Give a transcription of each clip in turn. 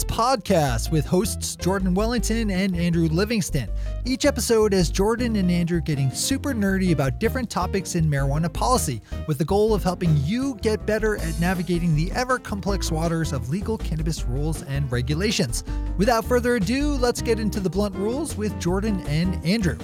Cannabis Podcast with hosts Jordan Wellington and Andrew Livingston. Each episode has Jordan and Andrew getting super nerdy about different topics in marijuana policy, with the goal of helping you get better at navigating the ever-complex waters of legal cannabis rules and regulations. Without further ado, let's get into the blunt rules with Jordan and Andrew.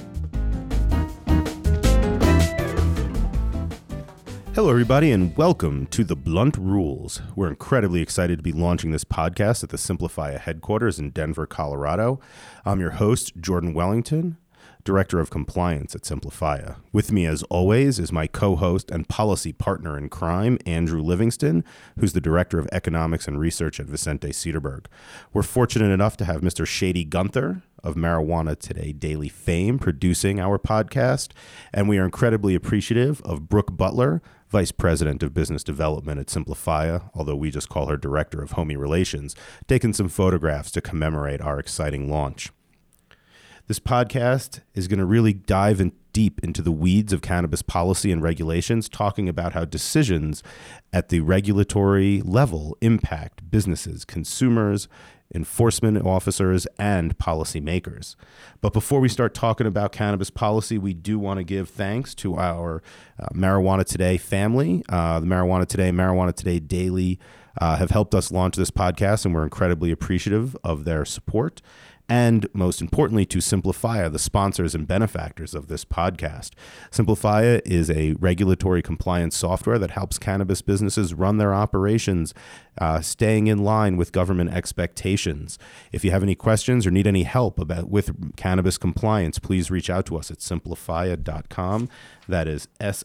Hello, everybody, and welcome to The Blunt Rules. We're incredibly excited to be launching this podcast at the Simplifia headquarters in Denver, Colorado. I'm your host, Jordan Wellington, Director of Compliance at Simplifia. With me, as always, is my co-host and policy partner in crime, Andrew Livingston, who's the Director of Economics and Research at Vicente Sederberg. We're fortunate enough to have Mr. Shady Gunther of Marijuana Today Daily fame producing our podcast, and we are incredibly appreciative of Brooke Butler, Vice President of Business Development at Simplifia, although we just call her Director of Homie Relations, taking some photographs to commemorate our exciting launch. This podcast is going to really dive in deep into the weeds of cannabis policy and regulations, talking about how decisions at the regulatory level impact businesses, consumers, enforcement officers, and policymakers. But before we start talking about cannabis policy, we do want to give thanks to our Marijuana Today family. The Marijuana Today and Marijuana Today Daily have helped us launch this podcast, and we're incredibly appreciative of their support. And most importantly, to Simplifia, the sponsors and benefactors of this podcast. Simplifia is a regulatory compliance software that helps cannabis businesses run their operations, staying in line with government expectations. If you have any questions or need any help with cannabis compliance, please reach out to us at simplifia.com. That is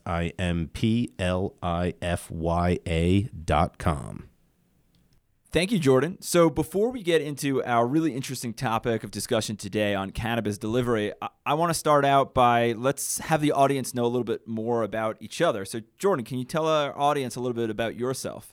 simplifya.com. Thank you, Jordan. So before we get into our really interesting topic of discussion today on cannabis delivery, I want to start out by let's have the audience know a little bit more about each other. So Jordan, can you tell our audience a little bit about yourself?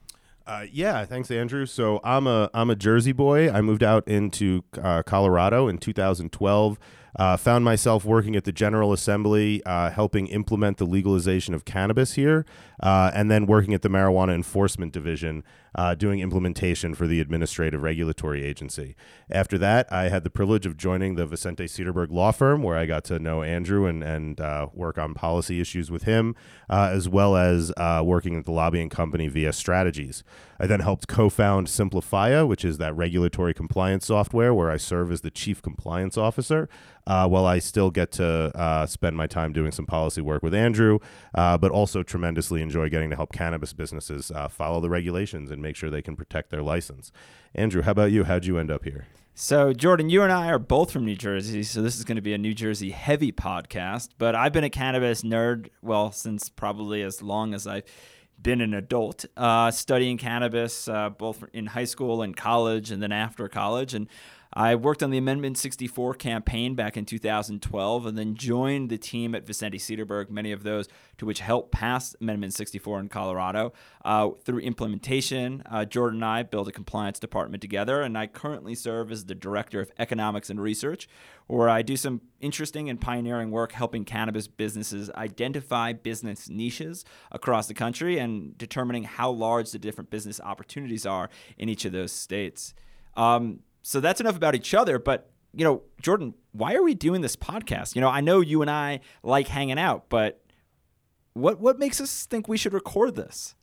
Yeah, thanks, Andrew. So I'm a Jersey boy. I moved out into Colorado in 2012. Found myself working at the General Assembly, helping implement the legalization of cannabis here, and then working at the Marijuana Enforcement Division, doing implementation for the Administrative Regulatory Agency. After that, I had the privilege of joining the Vicente Sederberg law firm, where I got to know Andrew and work on policy issues with him, as well as working at the lobbying company Via Strategies. I then helped co-found Simplifia, which is that regulatory compliance software where I serve as the Chief Compliance Officer, while I still get to spend my time doing some policy work with Andrew, but also tremendously enjoy getting to help cannabis businesses follow the regulations and make sure they can protect their license. Andrew, how about you? How'd you end up here? So, Jordan, you and I are both from New Jersey, so this is going to be a New Jersey-heavy podcast, but I've been a cannabis nerd, well, since probably as long as I've been an adult, studying cannabis both in high school and college and then after college, and I worked on the Amendment 64 campaign back in 2012 and then joined the team at Vicente Sederberg, many of those to which helped pass Amendment 64 in Colorado. Through implementation, Jordan and I built a compliance department together, and I currently serve as the Director of Economics and Research, where I do some interesting and pioneering work helping cannabis businesses identify business niches across the country and determining how large the different business opportunities are in each of those states. So that's enough about each other, but, Jordan, why are we doing this podcast? I know you and I like hanging out, but what makes us think we should record this?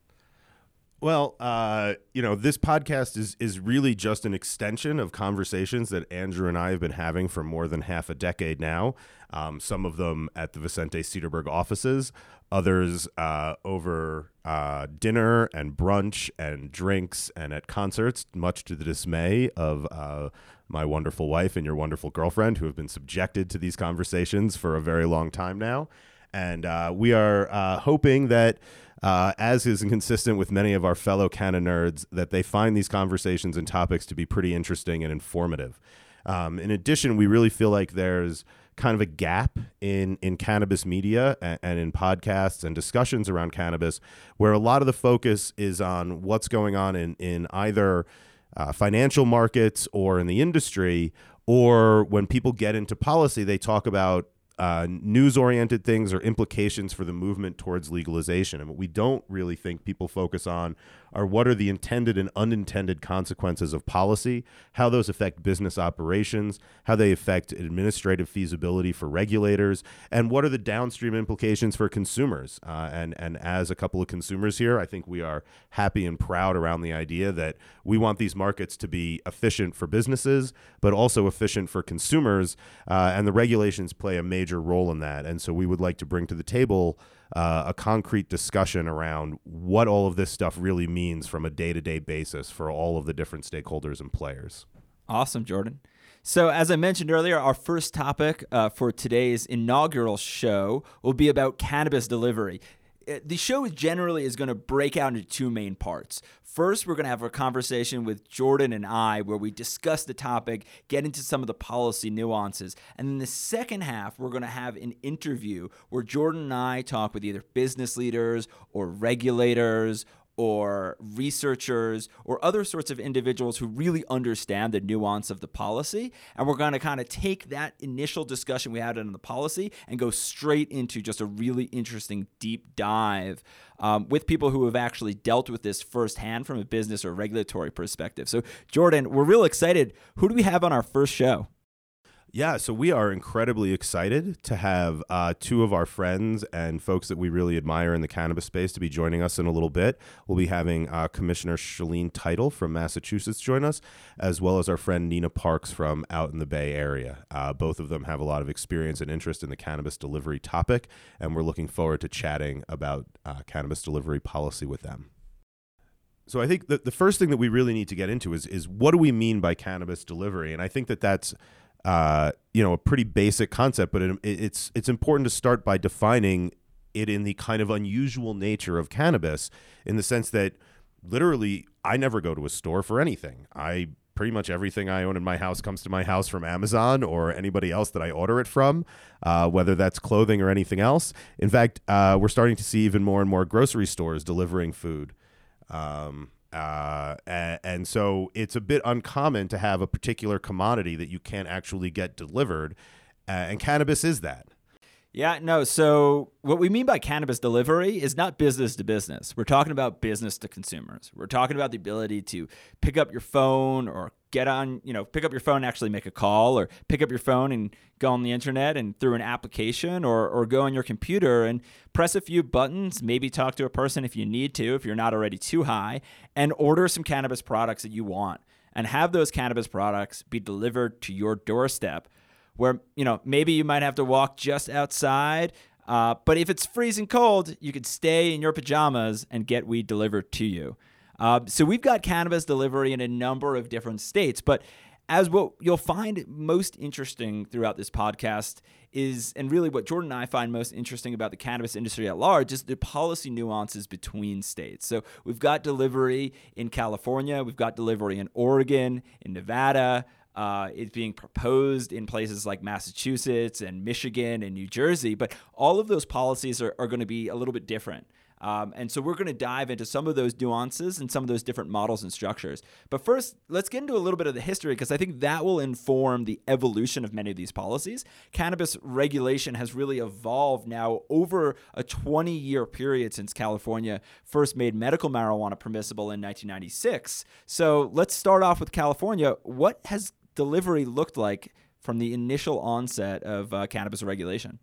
Well, this podcast is really just an extension of conversations that Andrew and I have been having for more than half a decade now. Some of them at the Vicente Sederberg offices, others over dinner and brunch and drinks and at concerts, much to the dismay of my wonderful wife and your wonderful girlfriend, who have been subjected to these conversations for a very long time now. And we are hoping that, as is consistent with many of our fellow Canna nerds, that they find these conversations and topics to be pretty interesting and informative. In addition, we really feel like there's kind of a gap in cannabis media and in podcasts and discussions around cannabis, where a lot of the focus is on what's going on in either financial markets or in the industry, or when people get into policy, they talk about news-oriented things or implications for the movement towards legalization. And what we don't really think people focus on are what are the intended and unintended consequences of policy, how those affect business operations, how they affect administrative feasibility for regulators, and what are the downstream implications for consumers. And as a couple of consumers here, I think we are happy and proud around the idea that we want these markets to be efficient for businesses, but also efficient for consumers, and the regulations play a major role in that. And so we would like to bring to the table a concrete discussion around what all of this stuff really means from a day-to-day basis for all of the different stakeholders and players. Awesome, Jordan. So as I mentioned earlier, our first topic for today's inaugural show will be about cannabis delivery. The show generally is going to break out into two main parts. First, we're going to have a conversation with Jordan and I where we discuss the topic, get into some of the policy nuances. And in the second half, we're going to have an interview where Jordan and I talk with either business leaders or regulators or researchers or other sorts of individuals who really understand the nuance of the policy. And we're going to kind of take that initial discussion we had on the policy and go straight into just a really interesting deep dive with people who have actually dealt with this firsthand from a business or regulatory perspective. So, Jordan, we're real excited. Who do we have on our first show? Yeah, so we are incredibly excited to have two of our friends and folks that we really admire in the cannabis space to be joining us in a little bit. We'll be having Commissioner Shaleen Title from Massachusetts join us, as well as our friend Nina Parks from out in the Bay Area. Both of them have a lot of experience and interest in the cannabis delivery topic, and we're looking forward to chatting about cannabis delivery policy with them. So I think that the first thing that we really need to get into is what do we mean by cannabis delivery? And I think that that's a pretty basic concept, but it's important to start by defining it in the kind of unusual nature of cannabis, in the sense that literally I never go to a store for anything. Pretty much everything I own in my house comes to my house from Amazon or anybody else that I order it from, whether that's clothing or anything else. In fact, we're starting to see even more and more grocery stores delivering food. And so it's a bit uncommon to have a particular commodity that you can't actually get delivered, and cannabis is that. Yeah, no. So what we mean by cannabis delivery is not business to business. We're talking about business to consumers. We're talking about the ability to pick up your phone or pick up your phone and actually make a call, or pick up your phone and go on the internet and through an application, or go on your computer and press a few buttons, maybe talk to a person if you need to, if you're not already too high, and order some cannabis products that you want and have those cannabis products be delivered to your doorstep, where, maybe you might have to walk just outside, but if it's freezing cold, you could stay in your pajamas and get weed delivered to you. So we've got cannabis delivery in a number of different states, but as what you'll find most interesting throughout this podcast is, and really what Jordan and I find most interesting about the cannabis industry at large, is the policy nuances between states. So we've got delivery in California, we've got delivery in Oregon, in Nevada. It's being proposed in places like Massachusetts and Michigan and New Jersey, but all of those policies are going to be a little bit different. And so we're going to dive into some of those nuances and some of those different models and structures. But first, let's get into a little bit of the history, because I think that will inform the evolution of many of these policies. Cannabis regulation has really evolved now over a 20-year period since California first made medical marijuana permissible in 1996. So let's start off with California. What has delivery looked like from the initial onset of cannabis regulation?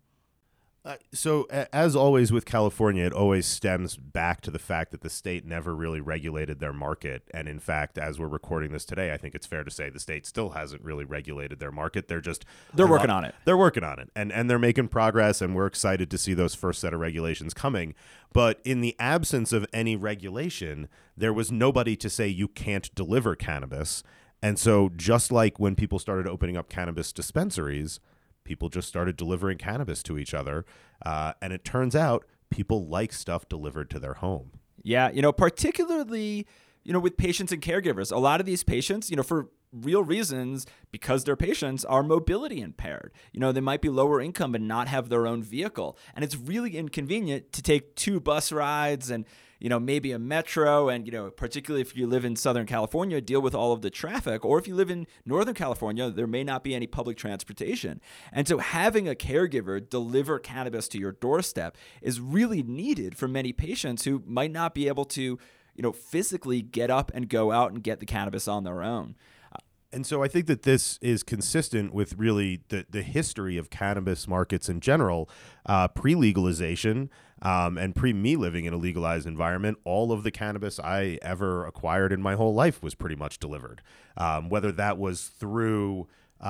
So as always with California, it always stems back to the fact that the state never really regulated their market. And in fact, as we're recording this today, I think it's fair to say the state still hasn't really regulated their market. They're working on it. They're working on it. And they're making progress, and we're excited to see those first set of regulations coming. But in the absence of any regulation, there was nobody to say you can't deliver cannabis. And so just like when people started opening up cannabis dispensaries, people just started delivering cannabis to each other. And it turns out people like stuff delivered to their home. Yeah, particularly, with patients and caregivers. A lot of these patients, for real reasons, because their patients are mobility impaired. They might be lower income and not have their own vehicle. And it's really inconvenient to take 2 bus rides and, maybe a metro. And, particularly if you live in Southern California, deal with all of the traffic. Or if you live in Northern California, there may not be any public transportation. And so having a caregiver deliver cannabis to your doorstep is really needed for many patients who might not be able to, physically get up and go out and get the cannabis on their own. And so I think that this is consistent with really the history of cannabis markets in general, pre-legalization and pre-me living in a legalized environment. All of the cannabis I ever acquired in my whole life was pretty much delivered, whether that was through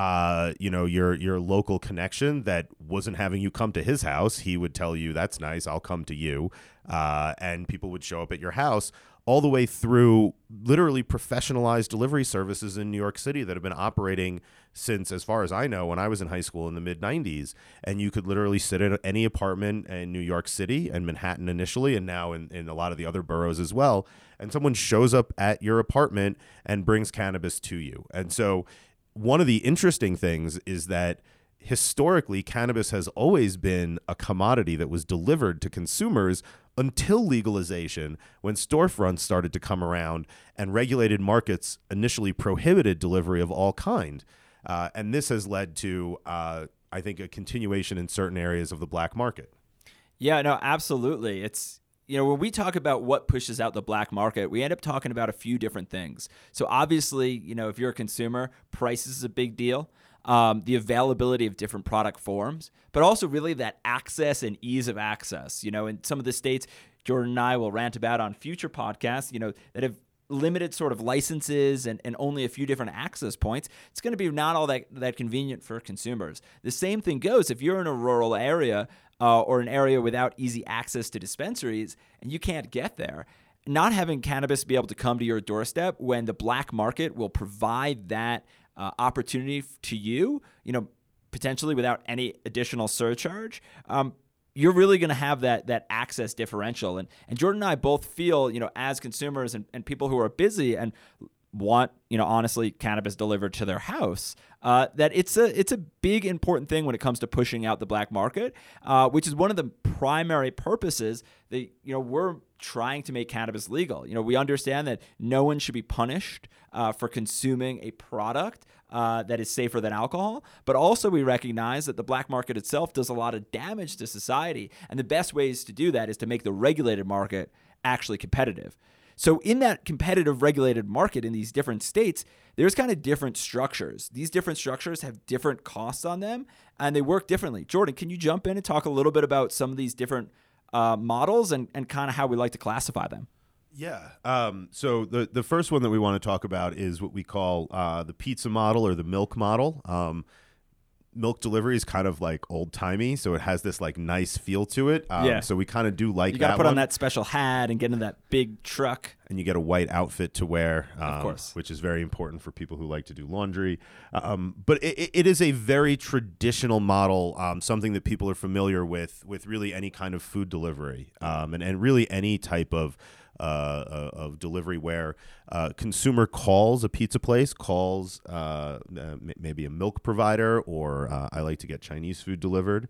your local connection that wasn't having you come to his house. He would tell you, that's nice, I'll come to you. And people would show up at your house, all the way through literally professionalized delivery services in New York City that have been operating since, as far as I know, when I was in high school in the mid-90s. And you could literally sit in any apartment in New York City and Manhattan initially, and now in a lot of the other boroughs as well, and someone shows up at your apartment and brings cannabis to you. And so one of the interesting things is that historically, cannabis has always been a commodity that was delivered to consumers until legalization, when storefronts started to come around and regulated markets initially prohibited delivery of all kind. And this has led to, I think, a continuation in certain areas of the black market. Yeah, no, absolutely. It's, when we talk about what pushes out the black market, we end up talking about a few different things. So obviously, if you're a consumer, price is a big deal. The availability of different product forms, but also really that access and ease of access. In some of the states, Jordan and I will rant about on future podcasts, that have limited sort of licenses and only a few different access points. It's going to be not all that convenient for consumers. The same thing goes if you're in a rural area or an area without easy access to dispensaries and you can't get there. Not having cannabis be able to come to your doorstep when the black market will provide that opportunity to you, potentially without any additional surcharge, you're really going to have that access differential. And Jordan and I both feel, as consumers and people who are busy and want, honestly, cannabis delivered to their house, that it's a big important thing when it comes to pushing out the black market, which is one of the primary purposes that, we're trying to make cannabis legal. We understand that no one should be punished for consuming a product that is safer than alcohol, but also we recognize that the black market itself does a lot of damage to society, and the best ways to do that is to make the regulated market actually competitive. So in that competitive regulated market in these different states, there's kind of different structures. These different structures have different costs on them, and they work differently. Jordan, can you jump in and talk a little bit about some of these different models and kind of how we like to classify them? Yeah. So the first one that we want to talk about is what we call the pizza model or the milk model. Milk delivery is kind of like old timey, so it has this like nice feel to it. So we kind of do like that. You got to put on that special hat and get in that big truck. And you get a white outfit to wear, of course, which is very important for people who like to do laundry. But it is a very traditional model, something that people are familiar with really any kind of food delivery, and really any type of delivery where consumer calls a pizza place, calls maybe a milk provider, or I like to get Chinese food delivered,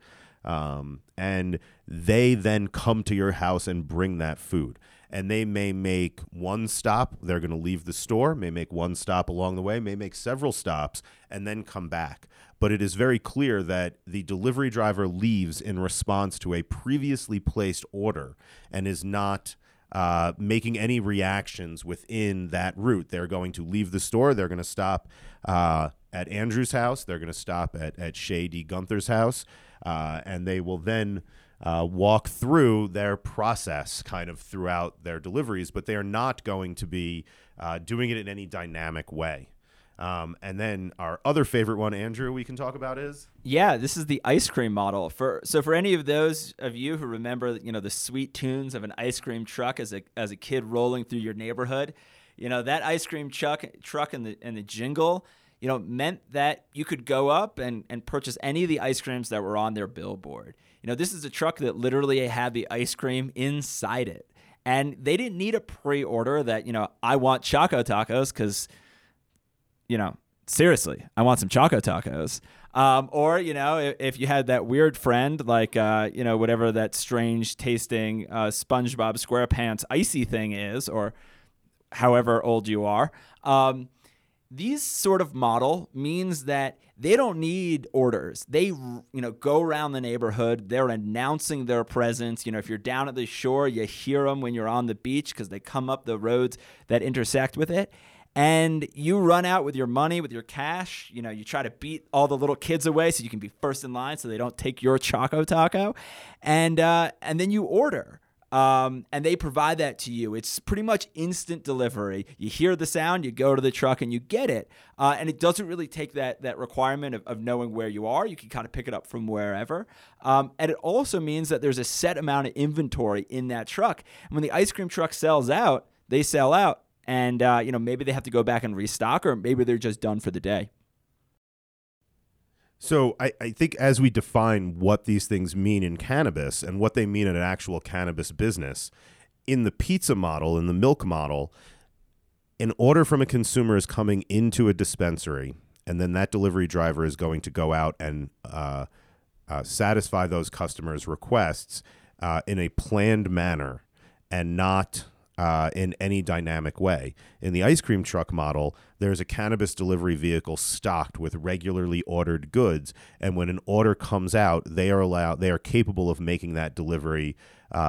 and they then come to your house and bring that food. And they may make one stop. They're going to leave the store, may make one stop along the way, may make several stops, and then come back. But it is very clear that the delivery driver leaves in response to a previously placed order and is not making any reactions within that route. They're going to leave the store. They're going to stop at Andrew's house. They're going to stop at Shay D. Gunther's house. And they will then walk through their process kind of throughout their deliveries, but they are not going to be doing it in any dynamic way. And then our other favorite one, Andrew, we can talk about is? Yeah, this is the ice cream model. So for any of those of you who remember, the sweet tunes of an ice cream truck as a kid rolling through your neighborhood, that ice cream truck and the jingle, meant that you could go up and purchase any of the ice creams that were on their billboard. This is a truck that literally had the ice cream inside it. And they didn't need a pre-order that, I want Choco Tacos because seriously, I want some Choco Tacos. Or, if you had that weird friend, like, whatever that strange tasting SpongeBob SquarePants icy thing is, or however old you are, these sort of model means that they don't need orders. They, go around the neighborhood. They're announcing their presence. If you're down at the shore, you hear them when you're on the beach because they come up the roads that intersect with it. And you run out with your money, with your cash. You try to beat all the little kids away so you can be first in line so they don't take your Choco Taco. And then you order. And they provide that to you. It's pretty much instant delivery. You hear the sound, you go to the truck, and you get it. And it doesn't really take that requirement of knowing where you are. You can kind of pick it up from wherever. And it also means that there's a set amount of inventory in that truck. And when the ice cream truck sells out, they sell out. And, maybe they have to go back and restock, or maybe they're just done for the day. So I think as we define what these things mean in cannabis and what they mean in an actual cannabis business, in the pizza model, in the milk model, an order from a consumer is coming into a dispensary, and then that delivery driver is going to go out and satisfy those customers' requests in a planned manner and not in any dynamic way. In the ice cream truck model, there's a cannabis delivery vehicle stocked with regularly ordered goods, and when an order comes out, they are capable of making that delivery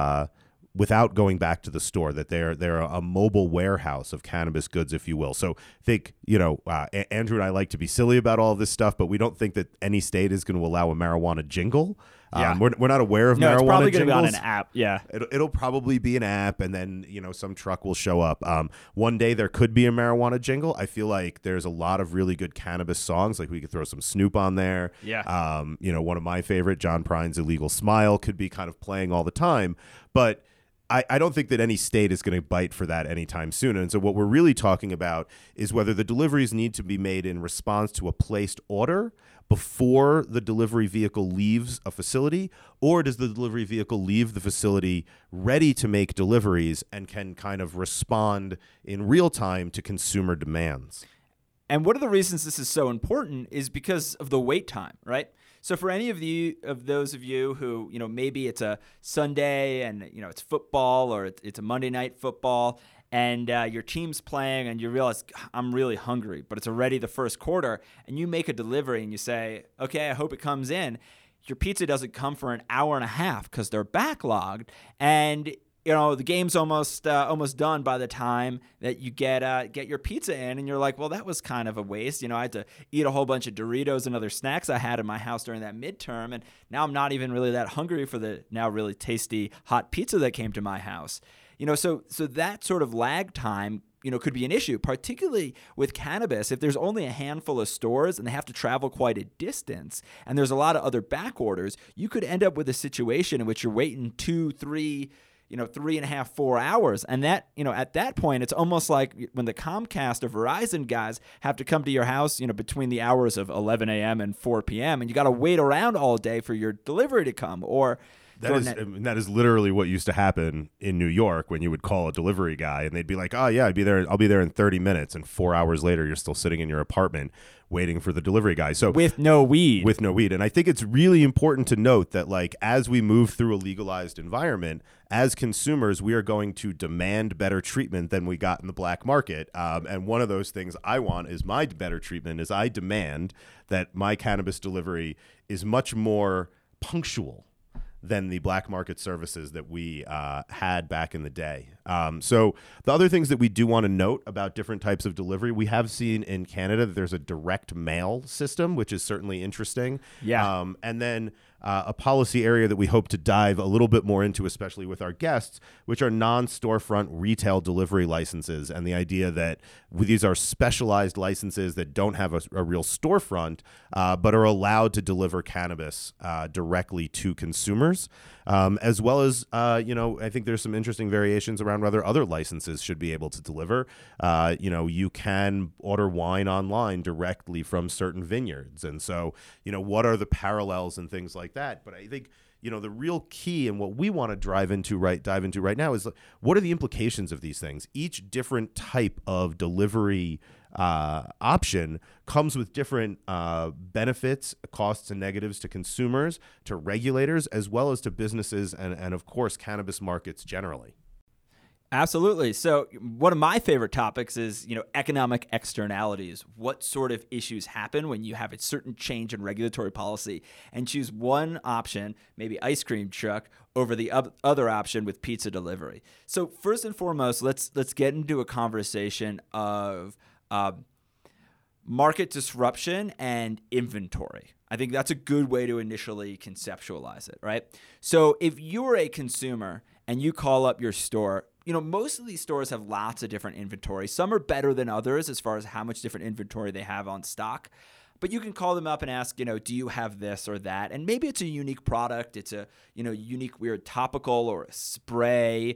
without going back to the store. That they're a mobile warehouse of cannabis goods, if you will. So think, Andrew and I like to be silly about all of this stuff, but we don't think that any state is going to allow a marijuana jingle. Yeah. We're not aware of marijuana it's probably going to be on an app. Yeah. It'll probably be an app, and then, some truck will show up. One day there could be a marijuana jingle. I feel like there's a lot of really good cannabis songs. Like we could throw some Snoop on there. Yeah. One of my favorite, John Prine's Illegal Smile, could be kind of playing all the time. But I don't think that any state is going to bite for that anytime soon. And so what we're really talking about is whether the deliveries need to be made in response to a placed order before the delivery vehicle leaves a facility, or does the delivery vehicle leave the facility ready to make deliveries and can kind of respond in real time to consumer demands? And one of the reasons this is so important is because of the wait time, right? So for any of those of you who, maybe it's a Sunday and, it's football, or it's a Monday night football, and your team's playing and you realize, I'm really hungry, but it's already the first quarter, and you make a delivery and you say, okay, I hope it comes in. Your pizza doesn't come for an hour and a half because they're backlogged, and the game's almost done by the time that you get your pizza in, and you're like, well, that was kind of a waste. I had to eat a whole bunch of Doritos and other snacks I had in my house during that midterm, and now I'm not even really that hungry for the now really tasty hot pizza that came to my house. So that sort of lag time, could be an issue, particularly with cannabis. If there's only a handful of stores and they have to travel quite a distance, and there's a lot of other back orders, you could end up with a situation in which you're waiting 2, 3, 3.5, 4 hours. And that, at that point, it's almost like when the Comcast or Verizon guys have to come to your house, between the hours of 11 a.m. and 4 p.m. and you got to wait around all day for your delivery to come. Or that is literally what used to happen in New York when you would call a delivery guy and they'd be like, oh yeah, I'll be there in 30 minutes. And 4 hours later, you're still sitting in your apartment waiting for the delivery guy. So with no weed. And I think it's really important to note that, like, as we move through a legalized environment, as consumers, we are going to demand better treatment than we got in the black market. And one of those things I want is my better treatment is I demand that my cannabis delivery is much more punctual than the black market services that we had back in the day. So the other things that we do want to note about different types of delivery, we have seen in Canada that there's a direct mail system, which is certainly interesting. Yeah. And then a policy area that we hope to dive a little bit more into, especially with our guests, which are non-storefront retail delivery licenses, and the idea that these are specialized licenses that don't have a real storefront, but are allowed to deliver cannabis directly to consumers, as well as, I think there's some interesting variations around whether other licenses should be able to deliver. You can order wine online directly from certain vineyards. And so, what are the parallels and things like that? But I think, the real key and what we want to dive into right now is what are the implications of these things? Each different type of delivery option comes with different benefits, costs, and negatives to consumers, to regulators, as well as to businesses and of course, cannabis markets generally. Absolutely. So one of my favorite topics is, economic externalities. What sort of issues happen when you have a certain change in regulatory policy and choose one option, maybe ice cream truck, over the other option with pizza delivery? So first and foremost, let's get into a conversation of market disruption and inventory. I think that's a good way to initially conceptualize it, right? So if you're a consumer and you call up your store, most of these stores have lots of different inventory. Some are better than others as far as how much different inventory they have on stock. But you can call them up and ask, do you have this or that? And maybe it's a unique product. It's a, unique weird topical or a spray.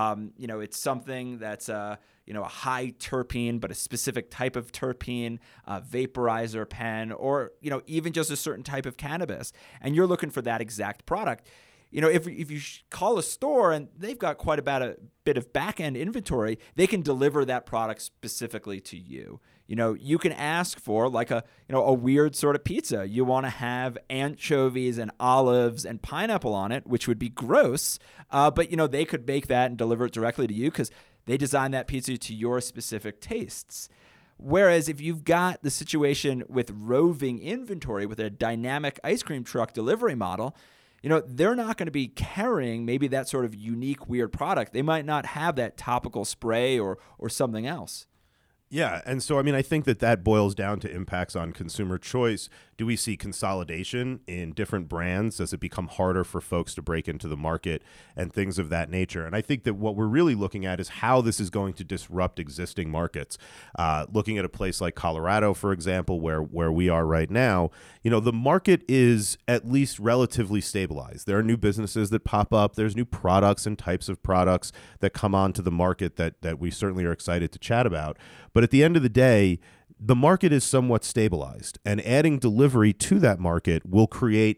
It's something that's a high terpene, but a specific type of terpene, a vaporizer pen, or, even just a certain type of cannabis. And you're looking for that exact product. If you call a store and they've got quite a bit of back-end inventory, they can deliver that product specifically to you. You can ask for like a weird sort of pizza. You want to have anchovies and olives and pineapple on it, which would be gross. But they could make that and deliver it directly to you because they designed that pizza to your specific tastes. Whereas if you've got the situation with roving inventory with a dynamic ice cream truck delivery model, they're not going to be carrying maybe that sort of unique, weird product. They might not have that topical spray or something else. Yeah, and so, I think that boils down to impacts on consumer choice. Do we see consolidation in different brands? Does it become harder for folks to break into the market and things of that nature? And I think that what we're really looking at is how this is going to disrupt existing markets. Looking at a place like Colorado, for example, where we are right now, the market is at least relatively stabilized. There are new businesses that pop up. There's new products and types of products that come onto the market that we certainly are excited to chat about. But at the end of the day, the market is somewhat stabilized, and adding delivery to that market will create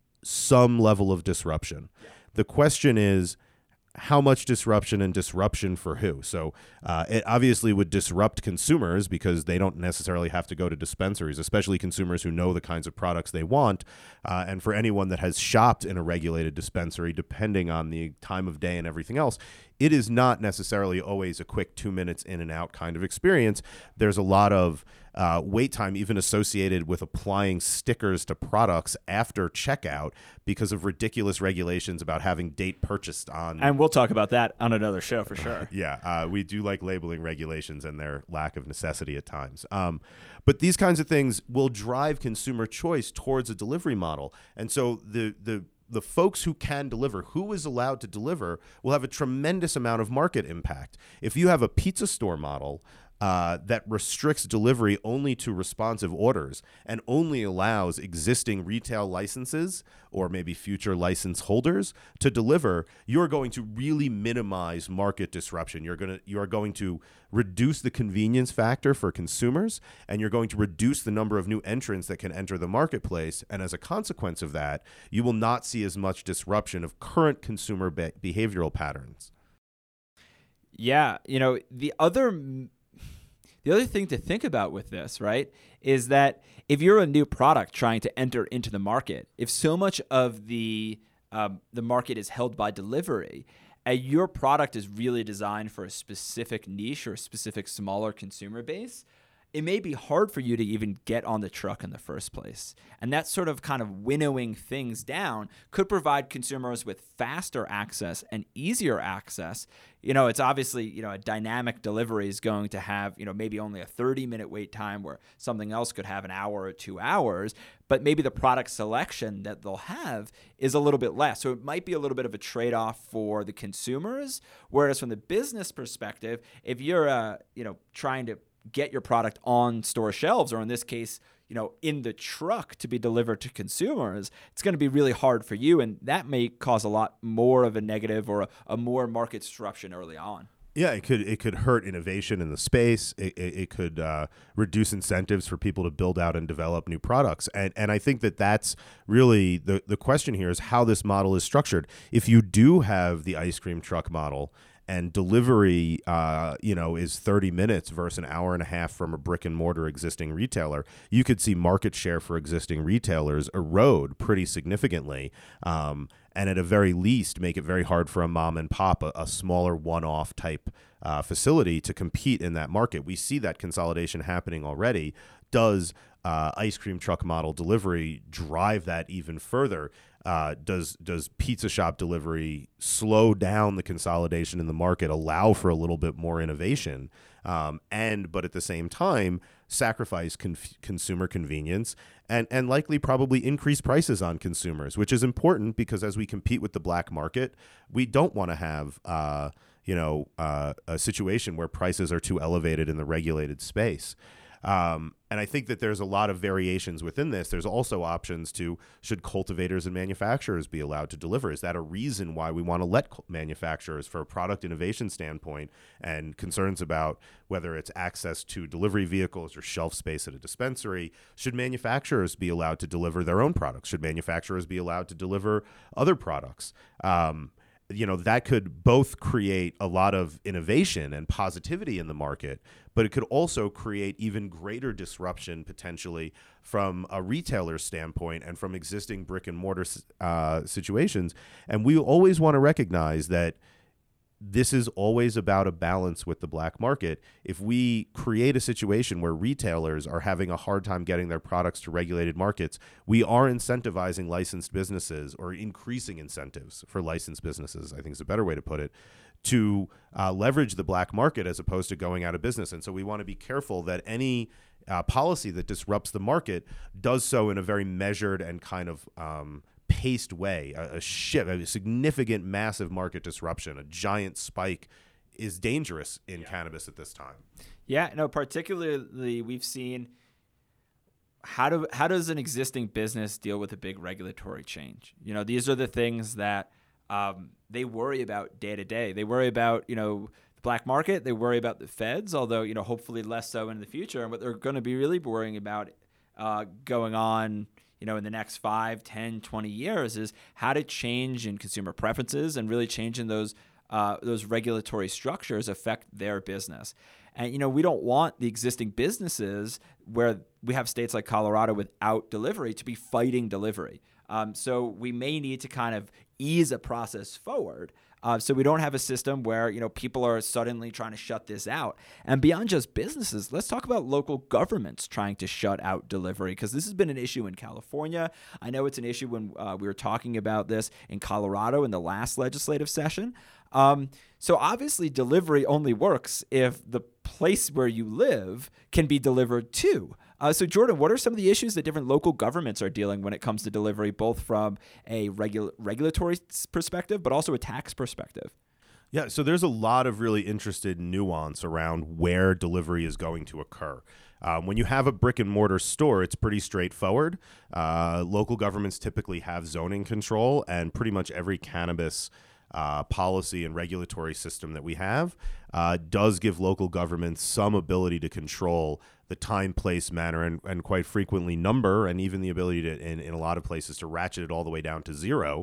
some level of disruption. The question is, how much disruption and disruption for who? So it obviously would disrupt consumers because they don't necessarily have to go to dispensaries, especially consumers who know the kinds of products they want. And for anyone that has shopped in a regulated dispensary, depending on the time of day and everything else, it is not necessarily always a quick 2 minutes in and out kind of experience. There's a lot of wait time even associated with applying stickers to products after checkout because of ridiculous regulations about having date purchased on. And we'll talk about that on another show for sure. Yeah, we do like labeling regulations and their lack of necessity at times. But these kinds of things will drive consumer choice towards a delivery model. And so the folks who can deliver, who is allowed to deliver, will have a tremendous amount of market impact. If you have a pizza store model that restricts delivery only to responsive orders and only allows existing retail licenses or maybe future license holders to deliver, you're going to really minimize market disruption. You are going to reduce the convenience factor for consumers, and you're going to reduce the number of new entrants that can enter the marketplace. And as a consequence of that, you will not see as much disruption of current consumer behavioral patterns. Yeah, the other thing to think about with this, right, is that if you're a new product trying to enter into the market, if so much of the market is held by delivery, and your product is really designed for a specific niche or a specific smaller consumer base, it may be hard for you to even get on the truck in the first place. And that sort of kind of winnowing things down could provide consumers with faster access and easier access. It's obviously, a dynamic delivery is going to have, maybe only a 30-minute wait time where something else could have an hour or 2 hours, but maybe the product selection that they'll have is a little bit less. So it might be a little bit of a trade-off for the consumers. Whereas from the business perspective, if you're, trying to get your product on store shelves, or in this case, in the truck to be delivered to consumers, it's going to be really hard for you. And that may cause a lot more of a negative or a more market disruption early on. Yeah, it could hurt innovation in the space. It could reduce incentives for people to build out and develop new products. And I think that's really the question here is how this model is structured. If you do have the ice cream truck model and delivery, is 30 minutes versus an hour and a half from a brick and mortar existing retailer, you could see market share for existing retailers erode pretty significantly. And at a very least, make it very hard for a mom and pop, a smaller one-off type facility to compete in that market. We see that consolidation happening already. Does ice cream truck model delivery drive that even further? Does pizza shop delivery slow down the consolidation in the market, allow for a little bit more innovation, but at the same time sacrifice consumer convenience and likely probably increase prices on consumers, which is important because as we compete with the black market, we don't want to have a situation where prices are too elevated in the regulated space. And I think that there's a lot of variations within this. There's also options to, should cultivators and manufacturers be allowed to deliver? Is that a reason why we want to let manufacturers, for a product innovation standpoint and concerns about whether it's access to delivery vehicles or shelf space at a dispensary, should manufacturers be allowed to deliver their own products? Should manufacturers be allowed to deliver other products? That could both create a lot of innovation and positivity in the market, but it could also create even greater disruption potentially from a retailer's standpoint and from existing brick and mortar situations. And we always want to recognize that this is always about a balance with the black market. If we create a situation where retailers are having a hard time getting their products to regulated markets, we are incentivizing licensed businesses, or increasing incentives for licensed businesses, I think is a better way to put it, to leverage the black market as opposed to going out of business. And so we want to be careful that any policy that disrupts the market does so in a very measured and kind of paced way. A significant, massive market disruption, a giant spike, is dangerous in cannabis at this time. Yeah, no, particularly we've seen how does an existing business deal with a big regulatory change? These are the things that they worry about day to day. They worry about, the black market. They worry about the feds, although, hopefully less so in the future. And what they're going to be really worrying about going on, in the next 5, 10, 20 years is how to change in consumer preferences and really change in those regulatory structures affect their business. And, we don't want the existing businesses where we have states like Colorado without delivery to be fighting delivery. So we may need to kind of ease a process forward. So we don't have a system where, people are suddenly trying to shut this out. And beyond just businesses, let's talk about local governments trying to shut out delivery, because this has been an issue in California. I know it's an issue when we were talking about this in Colorado in the last legislative session. So obviously delivery only works if the place where you live can be delivered to. So Jordan, what are some of the issues that different local governments are dealing when it comes to delivery, both from a regulatory perspective, but also a tax perspective? Yeah, so there's a lot of really interested nuance around where delivery is going to occur. When you have a brick and mortar store, it's pretty straightforward. Local governments typically have zoning control, and pretty much every cannabis policy and regulatory system that we have does give local governments some ability to control the time, place, manner, and quite frequently number, and even the ability to, in a lot of places, to ratchet it all the way down to zero,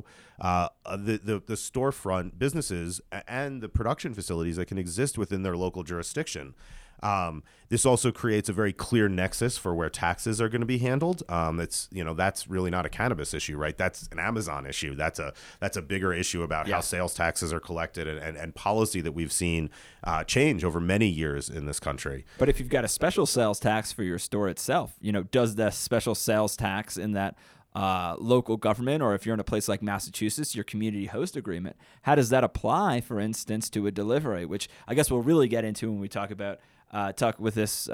the storefront businesses and the production facilities that can exist within their local jurisdiction. This also creates a very clear nexus for where taxes are going to be handled. That's really not a cannabis issue, right? That's an Amazon issue. That's a bigger issue about how sales taxes are collected and policy that we've seen change over many years in this country. But if you've got a special sales tax for your store itself, does the special sales tax in that local government, or if you're in a place like Massachusetts, your community host agreement, how does that apply, for instance, to a delivery, which I guess we'll really get into when we talk about with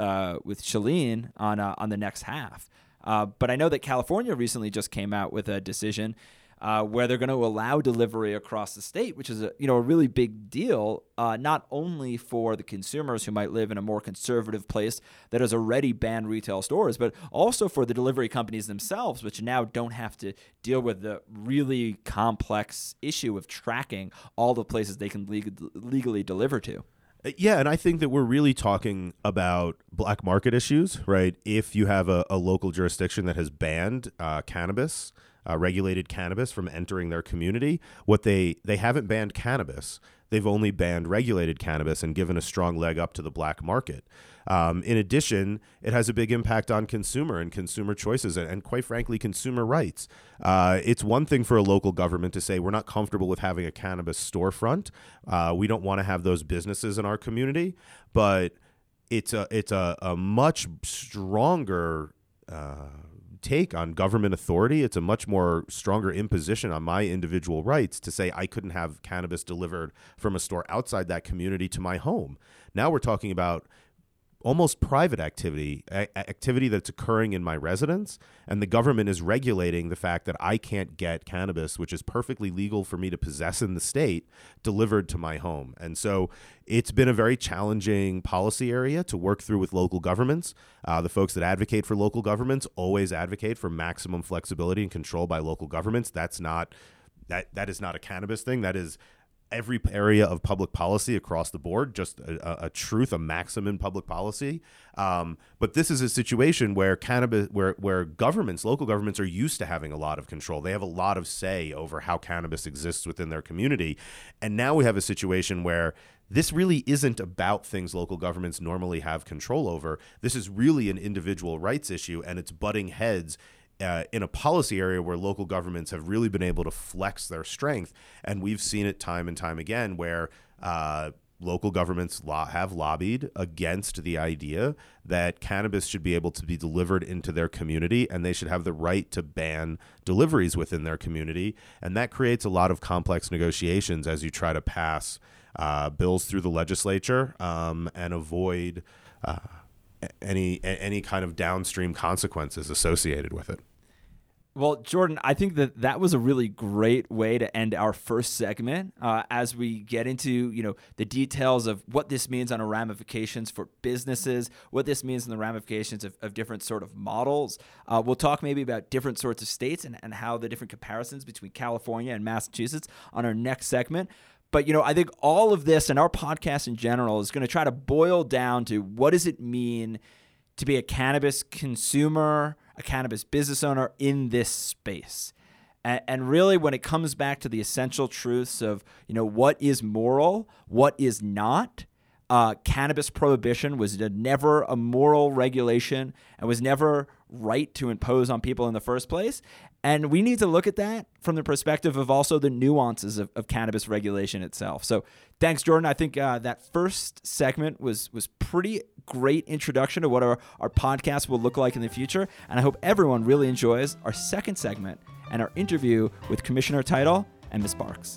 Chalene on the next half. But I know that California recently just came out with a decision where they're going to allow delivery across the state, which is a really big deal, not only for the consumers who might live in a more conservative place that has already banned retail stores, but also for the delivery companies themselves, which now don't have to deal with the really complex issue of tracking all the places they can legally deliver to. Yeah, and I think that we're really talking about black market issues, right? If you have a local jurisdiction that has banned cannabis, regulated cannabis from entering their community, what they haven't banned cannabis. they've only banned regulated cannabis and given a strong leg up to the black market. In addition, it has a big impact on consumer choices and quite frankly, consumer rights. It's one thing for a local government to say, we're not comfortable with having a cannabis storefront. We don't want to have those businesses in our community, but it's a much stronger take on government authority. It's a much more stronger imposition on my individual rights to say I couldn't have cannabis delivered from a store outside that community to my home. Now we're talking about almost private activity that's occurring in my residence, and the government is regulating the fact that I can't get cannabis, which is perfectly legal for me to possess in the state, delivered to my home. And so it's been a very challenging policy area to work through with local governments. The folks that advocate for local governments always advocate for maximum flexibility and control by local governments. That is not a cannabis thing. That is every area of public policy across the board, just a truth, a maxim in public policy. But this is a situation where where governments, local governments, are used to having a lot of control. They have a lot of say over how cannabis exists within their community. And now we have a situation where this really isn't about things local governments normally have control over. This is really an individual rights issue, and it's butting heads in a policy area where local governments have really been able to flex their strength. And we've seen it time and time again where local governments have lobbied against the idea that cannabis should be able to be delivered into their community, and they should have the right to ban deliveries within their community. And that creates a lot of complex negotiations as you try to pass bills through the legislature and avoid any kind of downstream consequences associated with it. Well, Jordan, I think that was a really great way to end our first segment as we get into, the details of what this means on the ramifications for businesses, what this means in the ramifications of different sort of models. We'll talk maybe about different sorts of states and how the different comparisons between California and Massachusetts on our next segment. But, I think all of this and our podcast in general is going to try to boil down to what does it mean to be a cannabis consumer, a cannabis business owner in this space. And really when it comes back to the essential truths of, what is moral, what is not, cannabis prohibition was never a moral regulation and was never right to impose on people in the first place. And we need to look at that from the perspective of also the nuances of cannabis regulation itself. So thanks, Jordan. I think that first segment was pretty great introduction to what our podcast will look like in the future. And I hope everyone really enjoys our second segment and our interview with Commissioner Title and Ms. Barks.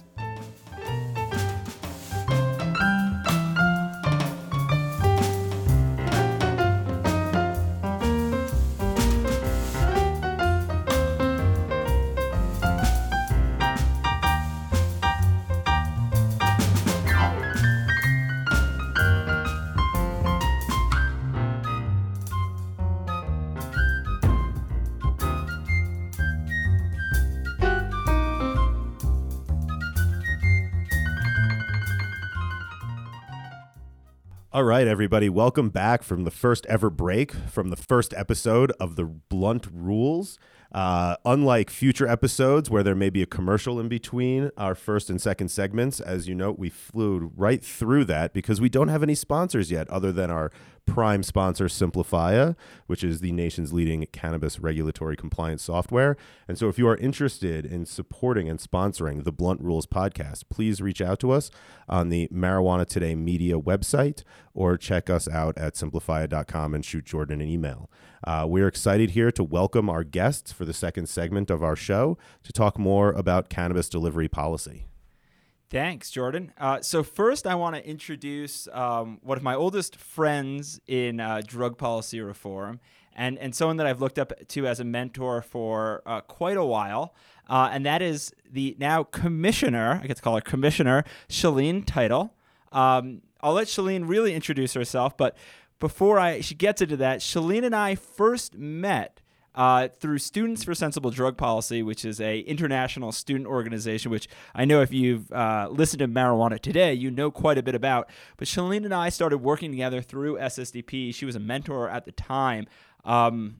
All right, everybody, welcome back from the first ever break from the first episode of the Blunt Rules. Unlike future episodes where there may be a commercial in between our first and second segments, as you know, we flew right through that because we don't have any sponsors yet other than our prime sponsor, Simplifia, which is the nation's leading cannabis regulatory compliance software. And so if you are interested in supporting and sponsoring the Blunt Rules podcast, please reach out to us on the Marijuana Today Media website or check us out at simplifia.com and shoot Jordan an email. We're excited here to welcome our guests for the second segment of our show to talk more about cannabis delivery policy. Thanks, Jordan. So first, I want to introduce one of my oldest friends in drug policy reform and someone that I've looked up to as a mentor for quite a while. And that is the now commissioner, I get to call her Commissioner, Chalene Title. I'll let Chalene really introduce herself, but before she gets into that, Chalene and I first met through Students for Sensible Drug Policy, which is a international student organization, which I know if you've listened to Marijuana Today, you know quite a bit about. But Chalene and I started working together through SSDP. She was a mentor at the time.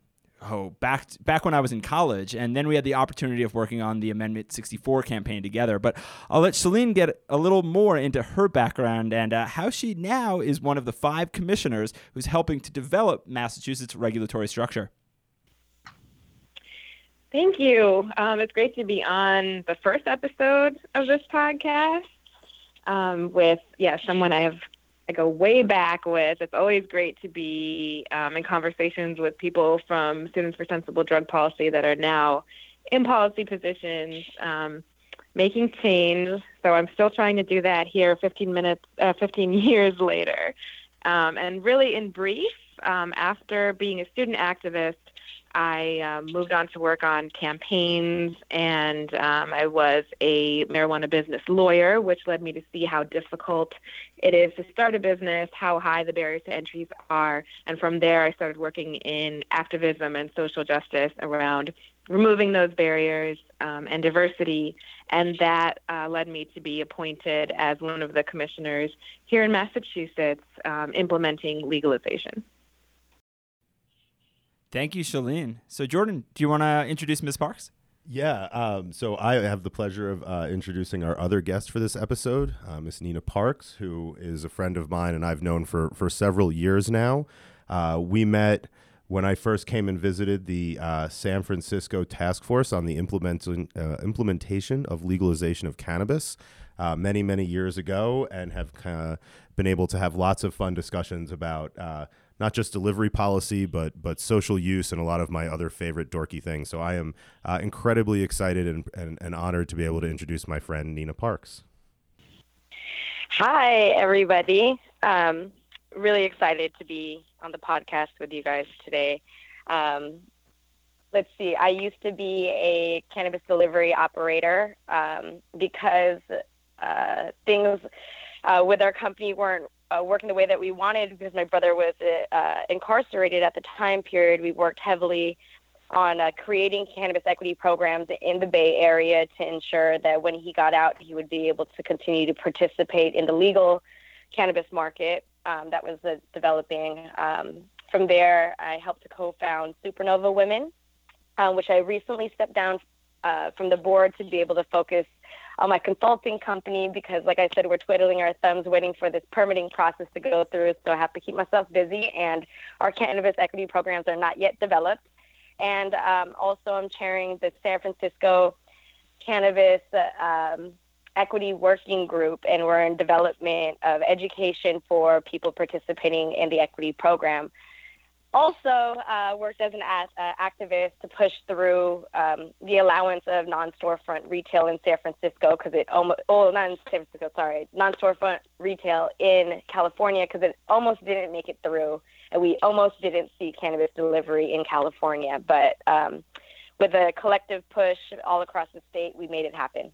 back when I was in college, and then we had the opportunity of working on the Amendment 64 campaign together. But I'll let Shalene get a little more into her background and how she now is one of the 5 commissioners who's helping to develop Massachusetts' regulatory structure. Thank you. It's great to be on the first episode of this podcast with someone I go way back with. It's always great to be in conversations with people from Students for Sensible Drug Policy that are now in policy positions, making change. So I'm still trying to do that here 15 years later. And really in brief, after being a student activist, I moved on to work on campaigns, and I was a marijuana business lawyer, which led me to see how difficult it is to start a business, how high the barriers to entry are. And from there, I started working in activism and social justice around removing those barriers and diversity. And that led me to be appointed as one of the commissioners here in Massachusetts implementing legalization. Thank you, Shalene. So, Jordan, do you want to introduce Ms. Parks? Yeah, so I have the pleasure of introducing our other guest for this episode, Miss Nina Parks, who is a friend of mine and I've known for several years now. We met when I first came and visited the San Francisco Task Force on the implementation of legalization of cannabis many, many years ago, and have been able to have lots of fun discussions about not just delivery policy, but social use and a lot of my other favorite dorky things. So I am incredibly excited and honored to be able to introduce my friend Nina Parks. Hi, everybody. Really excited to be on the podcast with you guys today. Let's see, I used to be a cannabis delivery operator because things with our company weren't working the way that we wanted because my brother was incarcerated at the time period. We worked heavily on creating cannabis equity programs in the Bay Area to ensure that when he got out, he would be able to continue to participate in the legal cannabis market that was developing. From there, I helped to co-found Supernova Women, which I recently stepped down from the board to be able to focus on my consulting company because, like I said, we're twiddling our thumbs waiting for this permitting process to go through, so I have to keep myself busy, and our cannabis equity programs are not yet developed. And also I'm chairing the San Francisco Cannabis Equity Working Group, and we're in development of education for people participating in the equity program. Also worked as an activist to push through the allowance of non-storefront retail in San Francisco non-storefront retail in California because it almost didn't make it through, and we almost didn't see cannabis delivery in California. But with a collective push all across the state, we made it happen.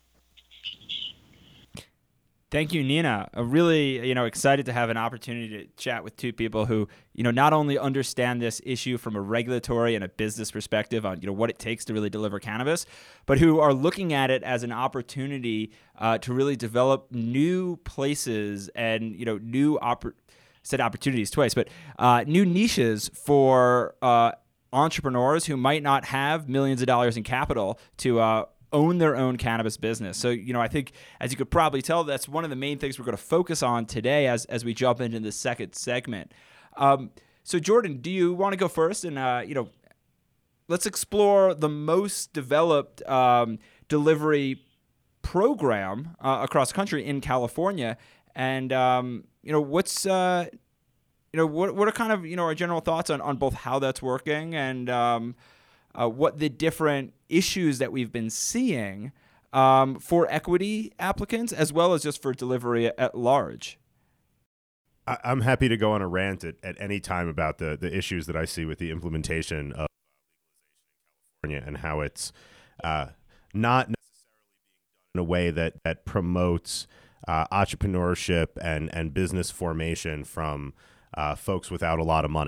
Thank you, Nina. Really, excited to have an opportunity to chat with two people who, not only understand this issue from a regulatory and a business perspective on, what it takes to really deliver cannabis, but who are looking at it as an opportunity to really develop new places and, new opportunities twice, but new niches for entrepreneurs who might not have millions of dollars in capital to own their own cannabis business. So, I think, as you could probably tell, that's one of the main things we're going to focus on today as we jump into the second segment. So, Jordan, do you want to go first? And, let's explore the most developed delivery program across the country in California. And, what's, what are kind of, our general thoughts on both how that's working and what the different issues that we've been seeing for equity applicants as well as just for delivery at large. I'm happy to go on a rant at any time about the issues that I see with the implementation of California and how it's not necessarily being done in a way that promotes entrepreneurship and business formation from folks without a lot of money.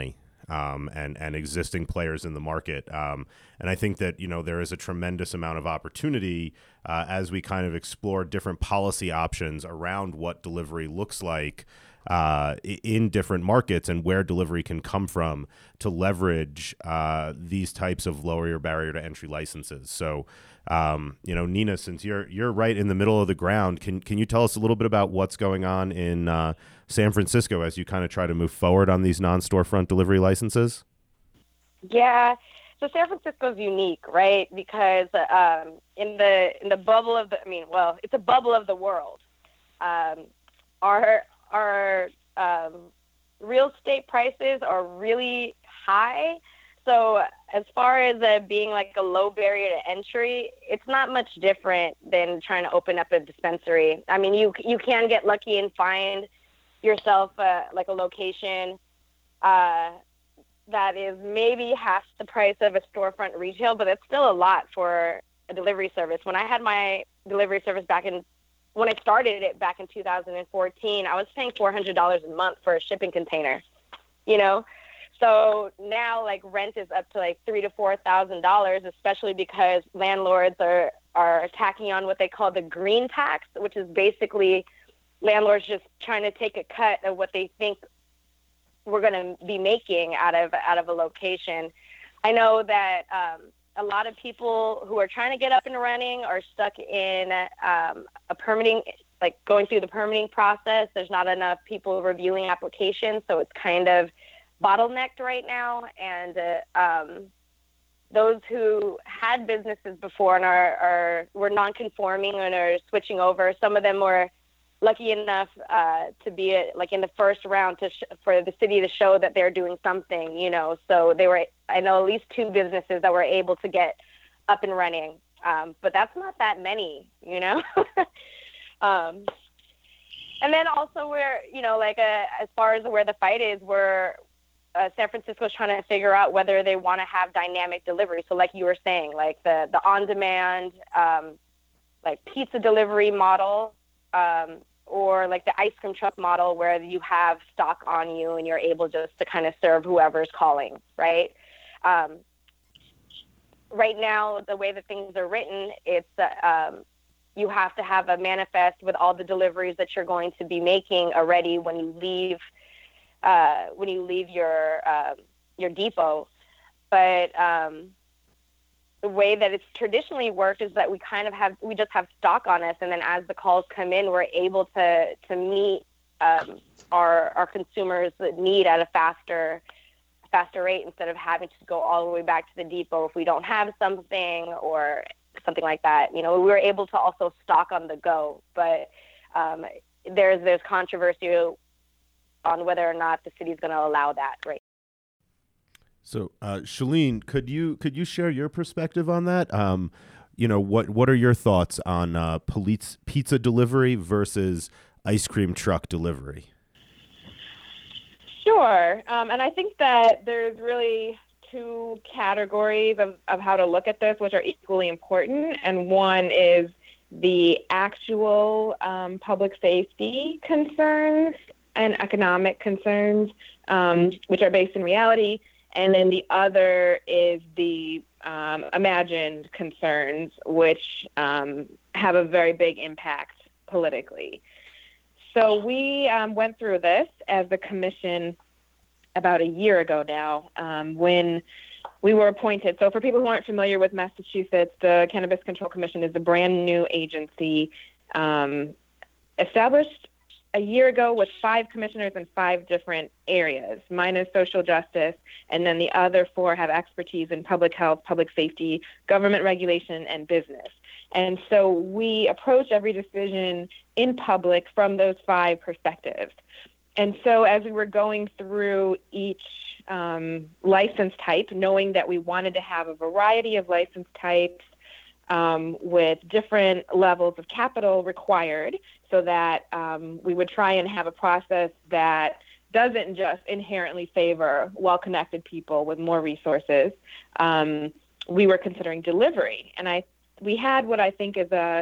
and existing players in the market. And I think that, there is a tremendous amount of opportunity as we kind of explore different policy options around what delivery looks like in different markets and where delivery can come from to leverage these types of lower your barrier to entry licenses. So, Nina, since you're right in the middle of the ground, can you tell us a little bit about what's going on in San Francisco as you kind of try to move forward on these non-storefront delivery licenses? Yeah. So San Francisco is unique, right? Because in the bubble of it's a bubble of the world. Our real estate prices are really high. So as far as being like a low barrier to entry, it's not much different than trying to open up a dispensary. I mean, you can get lucky and find yourself like a location that is maybe half the price of a storefront retail, but it's still a lot for a delivery service. When I had my delivery service when I started it back in 2014, I was paying $400 a month for a shipping container, So now like rent is up to like $3,000 to $4,000, especially because landlords are tacking on what they call the green tax, which is basically landlords just trying to take a cut of what they think we're going to be making out of a location. I know that a lot of people who are trying to get up and running are stuck in a permitting, like going through the permitting process. There's not enough people reviewing applications, so it's kind of bottlenecked right now. And those who had businesses before and were non-conforming and are switching over, some of them were lucky enough to be in the first round for the city to show that they're doing something, So I know at least 2 businesses that were able to get up and running, but that's not that many, And then also as far as where the fight is, San Francisco is trying to figure out whether they want to have dynamic delivery. So like you were saying, like the on-demand, like pizza delivery model, or like the ice cream truck model where you have stock on you and you're able just to kind of serve whoever's calling, right? Right now, the way that things are written, it's you have to have a manifest with all the deliveries that you're going to be making already when you leave your depot. But the way that it's traditionally worked is that we just have stock on us, and then as the calls come in, we're able to meet our consumers' need at a faster rate instead of having to go all the way back to the depot if we don't have something or something like that. We were able to also stock on the go, but there's controversy on whether or not the city's going to allow that right. So, Shalene, could you share your perspective on that? What are your thoughts on pizza delivery versus ice cream truck delivery? Sure. And I think that there's really 2 categories of how to look at this, which are equally important. And one is the actual public safety concerns and economic concerns, which are based in reality. And then the other is the imagined concerns, which have a very big impact politically. So we went through this as the commission about a year ago now, when we were appointed. So for people who aren't familiar with Massachusetts, the Cannabis Control Commission is a brand new agency established a year ago with 5 commissioners in 5 different areas. Mine is social justice, and then the other 4 have expertise in public health, public safety, government regulation, and business. And so we approach every decision in public from those 5 perspectives. And so as we were going through each license type, knowing that we wanted to have a variety of license types with different levels of capital required, so that we would try and have a process that doesn't just inherently favor well-connected people with more resources. We were considering delivery, and we had what I think is a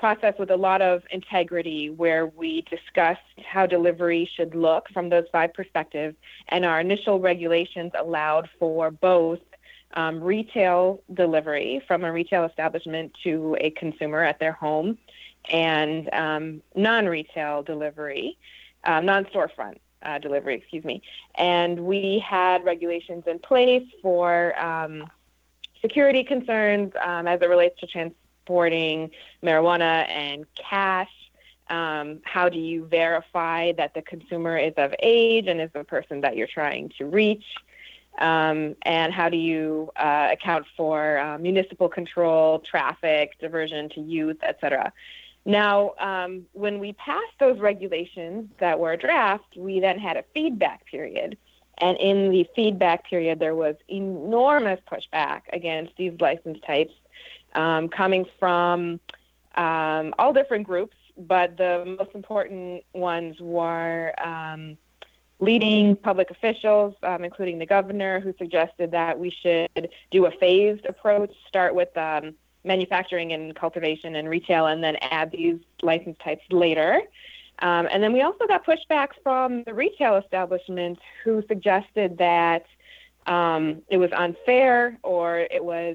process with a lot of integrity, where we discussed how delivery should look from those 5 perspectives. And our initial regulations allowed for both retail delivery from a retail establishment to a consumer at their home, and non-retail delivery, non-storefront delivery, excuse me. And we had regulations in place for security concerns as it relates to transporting marijuana and cash. How do you verify that the consumer is of age and is the person that you're trying to reach? And how do you account for municipal control, traffic, diversion to youth, et cetera? Now, when we passed those regulations that were a draft, we then had a feedback period. And in the feedback period, there was enormous pushback against these license types coming from all different groups, but the most important ones were leading public officials, including the governor, who suggested that we should do a phased approach, start with manufacturing and cultivation and retail, and then add these license types later. And then we also got pushback from the retail establishments, who suggested that it was unfair, or it was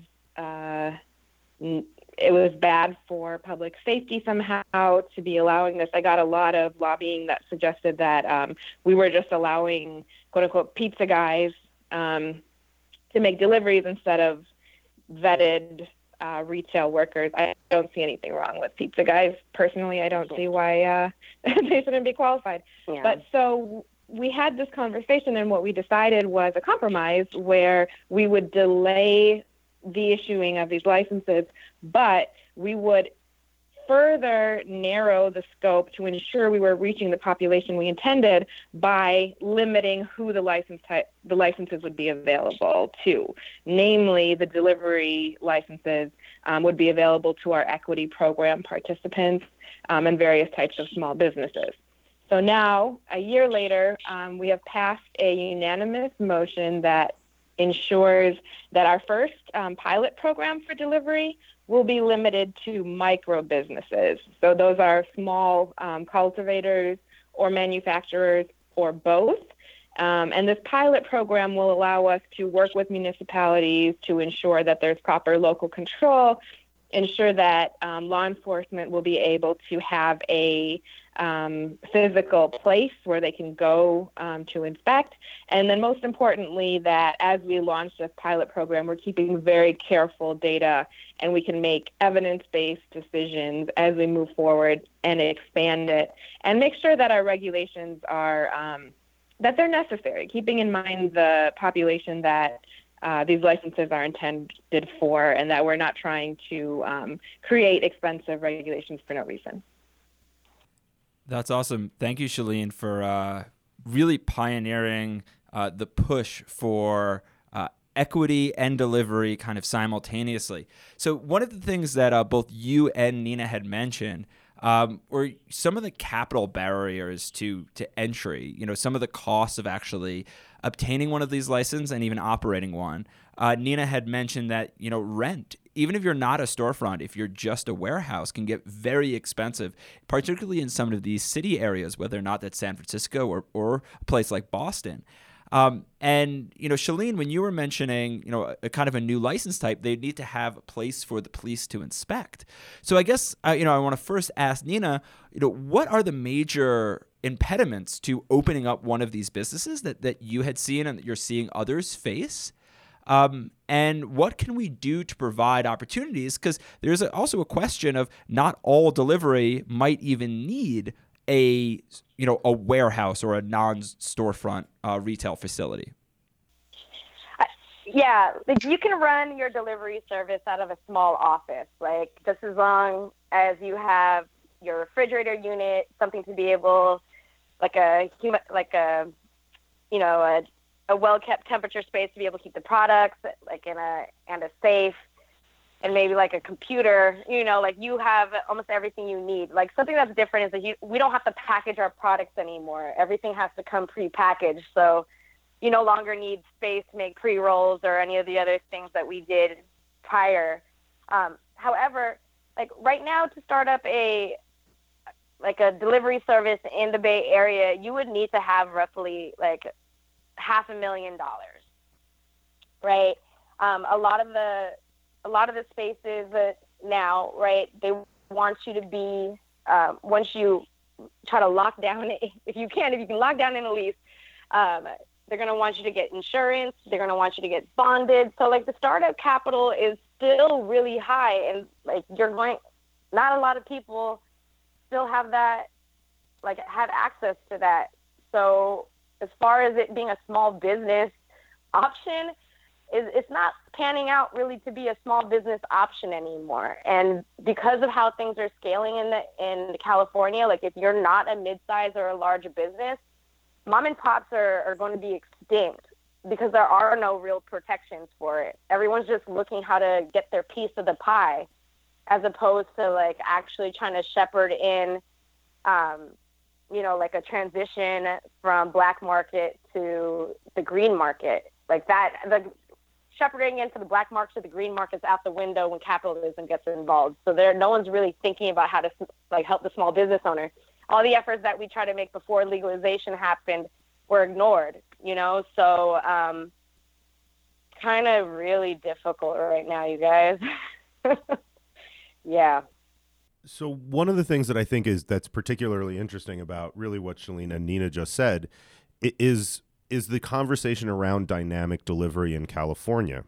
bad for public safety somehow to be allowing this. I got a lot of lobbying that suggested that we were just allowing, quote unquote, pizza guys to make deliveries instead of vetted retail workers. I don't see anything wrong with pizza guys. Personally, I don't see why they shouldn't be qualified. Yeah. But so we had this conversation, and what we decided was a compromise where we would delay the issuing of these licenses, but we would further narrow the scope to ensure we were reaching the population we intended by limiting who the licenses would be available to. Namely, the delivery licenses would be available to our equity program participants and various types of small businesses. So now, a year later, we have passed a unanimous motion that ensures that our first pilot program for delivery will be limited to micro businesses. So those are small cultivators or manufacturers or both. And this pilot program will allow us to work with municipalities to ensure that there's proper local control, ensure that law enforcement will be able to have a physical place where they can go to inspect. And then most importantly, that as we launch this pilot program, we're keeping very careful data, and we can make evidence-based decisions as we move forward and expand it, and make sure that our regulations are, that they're necessary, keeping in mind the population that these licenses are intended for, and that we're not trying to create expensive regulations for no reason. That's awesome. Thank you, Shalene, for really pioneering the push for equity and delivery kind of simultaneously. So one of the things that both you and Nina had mentioned were some of the capital barriers to entry, some of the costs of actually obtaining one of these licenses and even operating one. Nina had mentioned that, rent, even if you're not a storefront, if you're just a warehouse, can get very expensive, particularly in some of these city areas, whether or not that's San Francisco or a place like Boston. And, Shalene, when you were mentioning, a kind of a new license type, they need to have a place for the police to inspect. So I guess, I want to first ask Nina, what are the major impediments to opening up one of these businesses that you had seen and that you're seeing others face? And what can we do to provide opportunities? Because there's also a question of not all delivery might even need a warehouse or a non-storefront retail facility. Yeah, you can run your delivery service out of a small office, just as long as you have your refrigerator unit, something to be able, a well-kept temperature space to be able to keep the products, and a safe, and maybe a computer, you have almost everything you need. Something that's different is that we don't have to package our products anymore. Everything has to come pre-packaged. So you no longer need space to make pre-rolls or any of the other things that we did prior. However, like right now to start up a delivery service in the Bay Area, you would need to have roughly like $500,000, right? A lot of the spaces that now, right, they want you to be, once you try to lock down, if you can lock down in a lease, they're going to want you to get insurance. They're going to want you to get bonded. So like the startup capital is still really high, and like not a lot of people still have that, like have access to that. So as far as it being a small business option, it's not panning out really to be a small business option anymore. And because of how things are scaling in California, like if you're not a mid-size or a large business, mom and pops are going to be extinct because there are no real protections for it. Everyone's just looking how to get their piece of the pie, as opposed to like actually trying to shepherd in, like a transition from black market to the green market. Like that, the shepherding into the black market to the green market's out the window when capitalism gets involved. So no one's really thinking about how to like help the small business owner. All the efforts that we tried to make before legalization happened were ignored, So kind of really difficult right now, you guys. Yeah. So one of the things that I think that's particularly interesting about really what Shalene and Nina just said is the conversation around dynamic delivery in California.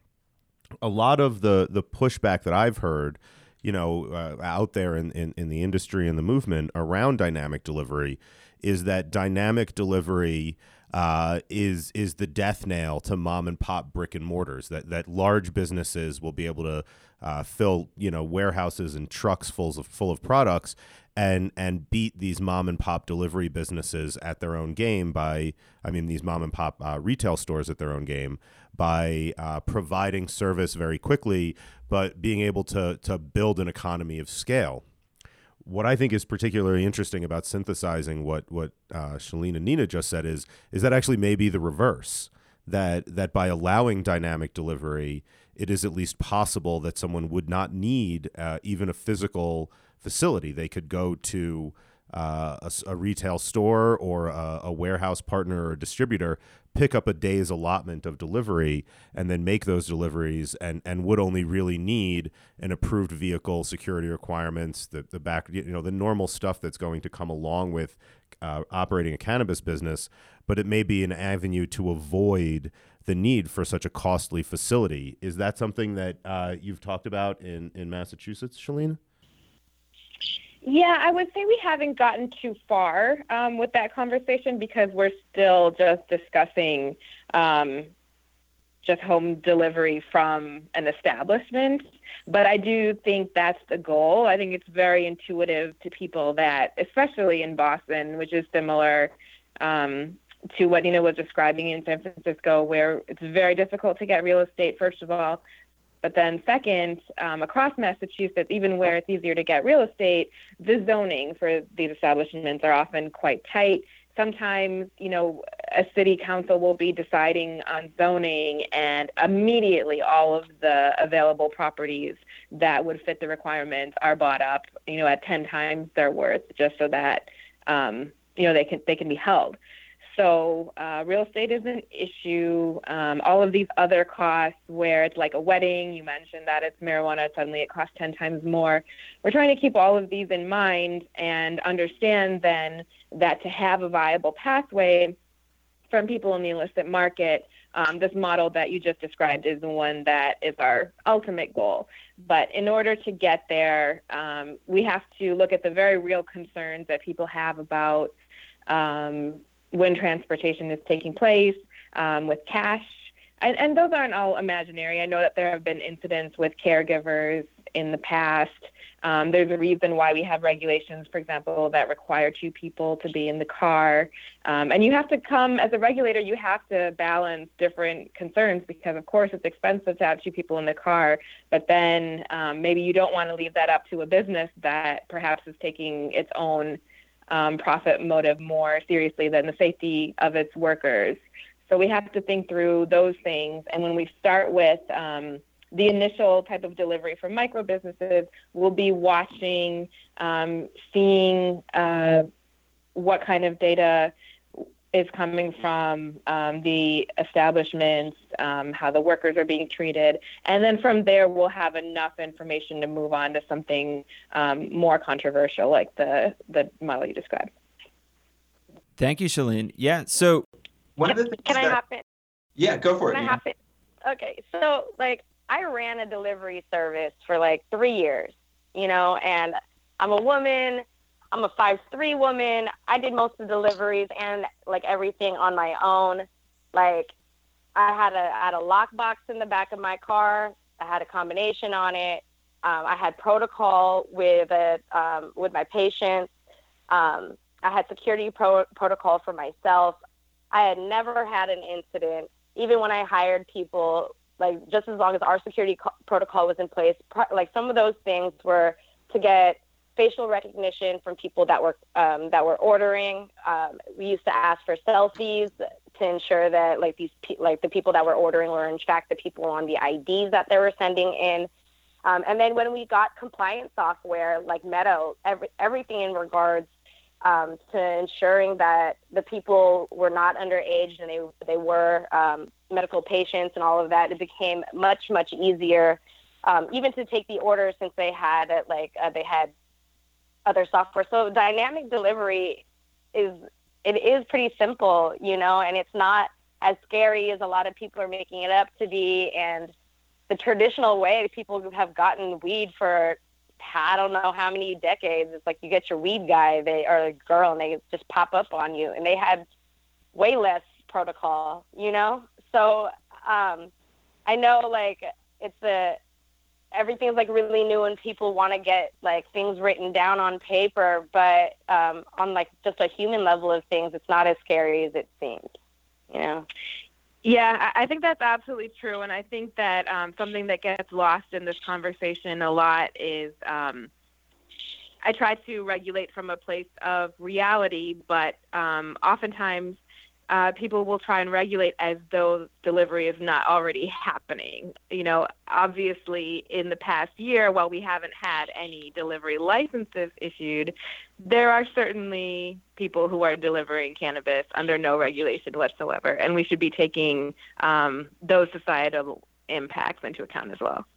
A lot of the pushback that I've heard, out there in the industry and the movement around dynamic delivery is that dynamic delivery is the death nail to mom and pop brick and mortars, that large businesses will be able to fill warehouses and trucks full of products and beat these mom and pop delivery businesses at their own game these mom and pop retail stores at their own game by providing service very quickly, but being able to build an economy of scale. What I think is particularly interesting about synthesizing what Shalene and Nina just said is that actually maybe the reverse, that by allowing dynamic delivery, it is at least possible that someone would not need even a physical facility. They could go to a retail store or a warehouse partner or a distributor, pick up a day's allotment of delivery, and then make those deliveries, and would only really need an approved vehicle, security requirements, the normal stuff that's going to come along with operating a cannabis business. But it may be an avenue to avoid the need for such a costly facility. Is that something that you've talked about in Massachusetts, Shalene? Yeah, I would say we haven't gotten too far with that conversation because we're still just discussing just home delivery from an establishment. But I do think that's the goal. I think it's very intuitive to people that, especially in Boston, which is similar to what Nina was describing in San Francisco, where it's very difficult to get real estate, first of all. But then second, across Massachusetts, even where it's easier to get real estate, the zoning for these establishments are often quite tight. Sometimes, a city council will be deciding on zoning, and immediately all of the available properties that would fit the requirements are bought up, at 10 times their worth, just so that, they can be held. So real estate is an issue. All of these other costs where it's like a wedding, you mentioned that it's marijuana, suddenly it costs 10 times more. We're trying to keep all of these in mind and understand then that to have a viable pathway from people in the illicit market, this model that you just described is the one that is our ultimate goal. But in order to get there, we have to look at the very real concerns that people have about when transportation is taking place, with cash. And those aren't all imaginary. I know that there have been incidents with caregivers in the past. There's a reason why we have regulations, for example, that require 2 people to be in the car. And you have to as a regulator, you have to balance different concerns because, of course, it's expensive to have 2 people in the car. But then maybe you don't want to leave that up to a business that perhaps is taking its own profit motive more seriously than the safety of its workers. So we have to think through those things. And when we start with the initial type of delivery for micro businesses will be watching, seeing what kind of data is coming from the establishments, how the workers are being treated. And then from there, we'll have enough information to move on to something more controversial like the model you described. Thank you, Shalene. Yeah, so... Can I hop in? Yeah, go for it. Can I hop in? Okay, so, I ran a delivery service for 3 years, and I'm a woman. I'm a 5'3" woman. I did most of the deliveries and everything on my own. I had a lockbox in the back of my car. I had a combination on it. I had protocol with my patients. I had security protocol for myself. I had never had an incident, even when I hired people. Just as long as our security protocol was in place, some of those things were to get facial recognition from people that were ordering. We used to ask for selfies to ensure that the people that were ordering were in fact the people on the IDs that they were sending in. And then when we got compliance software like Meadow, everything in regards to ensuring that the people were not underage and they were medical patients and all of that, it became much, much easier, even to take the orders since they had other software. So dynamic delivery is pretty simple, and it's not as scary as a lot of people are making it up to be. And the traditional way people have gotten weed for I don't know how many decades, it's you get your weed guy or a girl and they just pop up on you, and they had way less protocol, So I know everything's really new and people want to get things written down on paper, but on just a human level of things, it's not as scary as it seems, Yeah, I think that's absolutely true. And I think that something that gets lost in this conversation a lot is I try to regulate from a place of reality, but oftentimes people will try and regulate as though delivery is not already happening. Obviously in the past year, while we haven't had any delivery licenses issued, there are certainly people who are delivering cannabis under no regulation whatsoever, and we should be taking those societal impacts into account as well.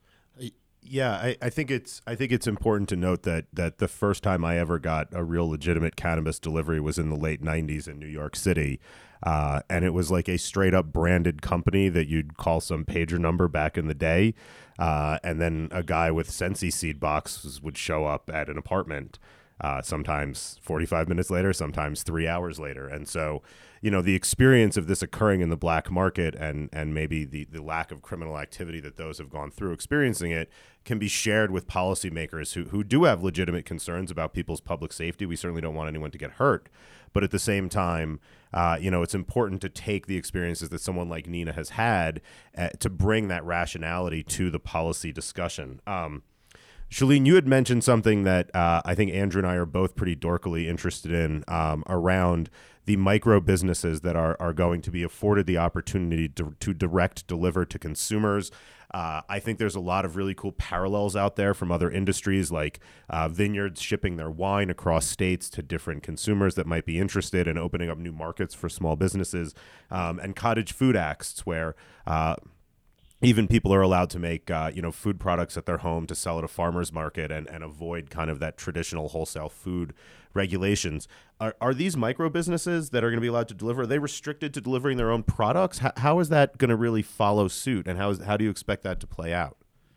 Yeah, I think it's important to note that the first time I ever got a real legitimate cannabis delivery was in the late 90s in New York City. And it was a straight up branded company that you'd call some pager number back in the day. And then a guy with Sensi seed boxes would show up at an apartment, sometimes 45 minutes later, sometimes 3 hours later. And so, the experience of this occurring in the black market and maybe the lack of criminal activity that those have gone through experiencing it can be shared with policymakers who do have legitimate concerns about people's public safety. We certainly don't want anyone to get hurt. But at the same time, it's important to take the experiences that someone like Nina has had to bring that rationality to the policy discussion. Shalene, you had mentioned something that I think Andrew and I are both pretty dorkily interested in around the micro businesses that are going to be afforded the opportunity to direct deliver to consumers. I think there's a lot of really cool parallels out there from other industries, like vineyards shipping their wine across states to different consumers that might be interested in opening up new markets for small businesses, and cottage food acts where even people are allowed to make food products at their home to sell at a farmer's market and avoid kind of that traditional wholesale food regulations. Are these micro businesses that are going to be allowed to deliver, are they restricted to delivering their own products? How is that going to really follow suit, and how do you expect that to play out?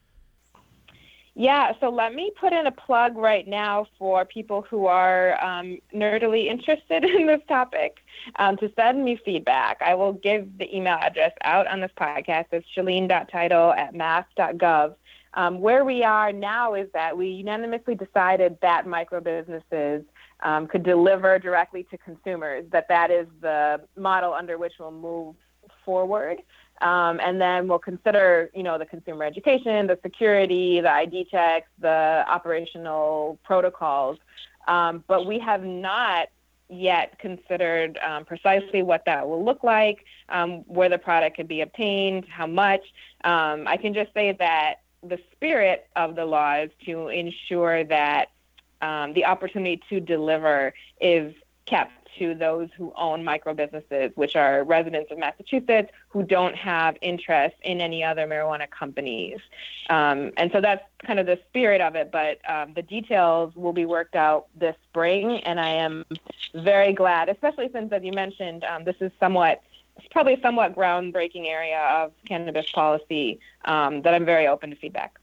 Yeah, so let me put in a plug right now for people who are nerdily interested in this topic to send me feedback. I will give the email address out on this podcast. It's shalene.title@mass.gov. Where we are now is that we unanimously decided that micro businesses could deliver directly to consumers, that is the model under which we'll move forward. And then we'll consider, the consumer education, the security, the ID checks, the operational protocols. But we have not yet considered precisely what that will look like, where the product could be obtained, how much. I can just say that the spirit of the law is to ensure that the opportunity to deliver is kept to those who own micro businesses, which are residents of Massachusetts who don't have interest in any other marijuana companies. And so that's kind of the spirit of it, but the details will be worked out this spring, and I am very glad, especially since, as you mentioned, this is probably a somewhat groundbreaking area of cannabis policy, that I'm very open to feedback.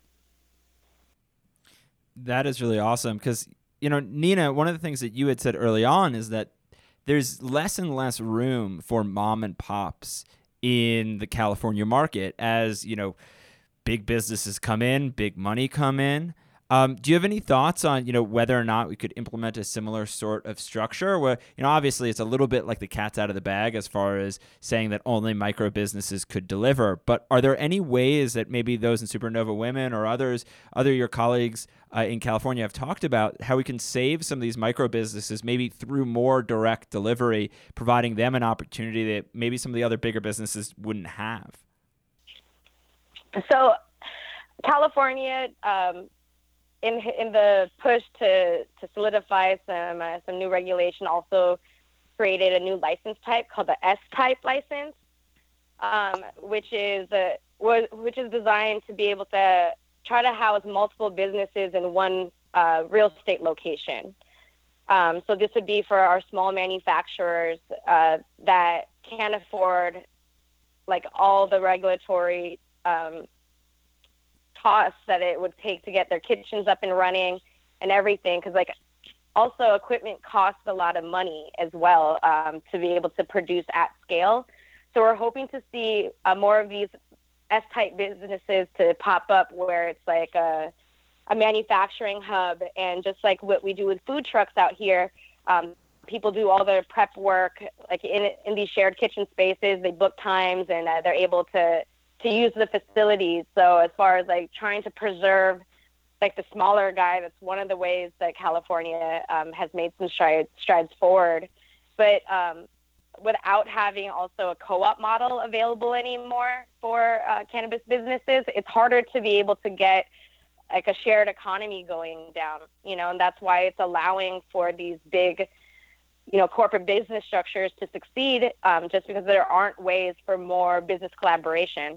That is really awesome because, Nina, one of the things that you had said early on is that there's less and less room for mom and pops in the California market as, big businesses come in, big money come in. Do you have any thoughts on, whether or not we could implement a similar sort of structure where, obviously it's a little bit like the cat's out of the bag as far as saying that only micro businesses could deliver. But are there any ways that maybe those in Supernova Women or other your colleagues in California have talked about how we can save some of these micro businesses maybe through more direct delivery, providing them an opportunity that maybe some of the other bigger businesses wouldn't have? So California, in the push to solidify some new regulation, also created a new license type called the S-type license, which is designed to be able to try to house multiple businesses in one real estate location. So this would be for our small manufacturers that can't afford like all the regulatory costs that it would take to get their kitchens up and running and everything, because also equipment costs a lot of money as well to be able to produce at scale. So we're hoping to see more of these S-type businesses to pop up where it's like a manufacturing hub, and just like what we do with food trucks out here, people do all their prep work like in these shared kitchen spaces. They book times and they're able to use the facilities. So as far as trying to preserve the smaller guy, that's one of the ways that California has made some strides forward. But without having also a co-op model available anymore for cannabis businesses, it's harder to be able to get a shared economy going down, and that's why it's allowing for these big, corporate business structures to succeed, just because there aren't ways for more business collaboration.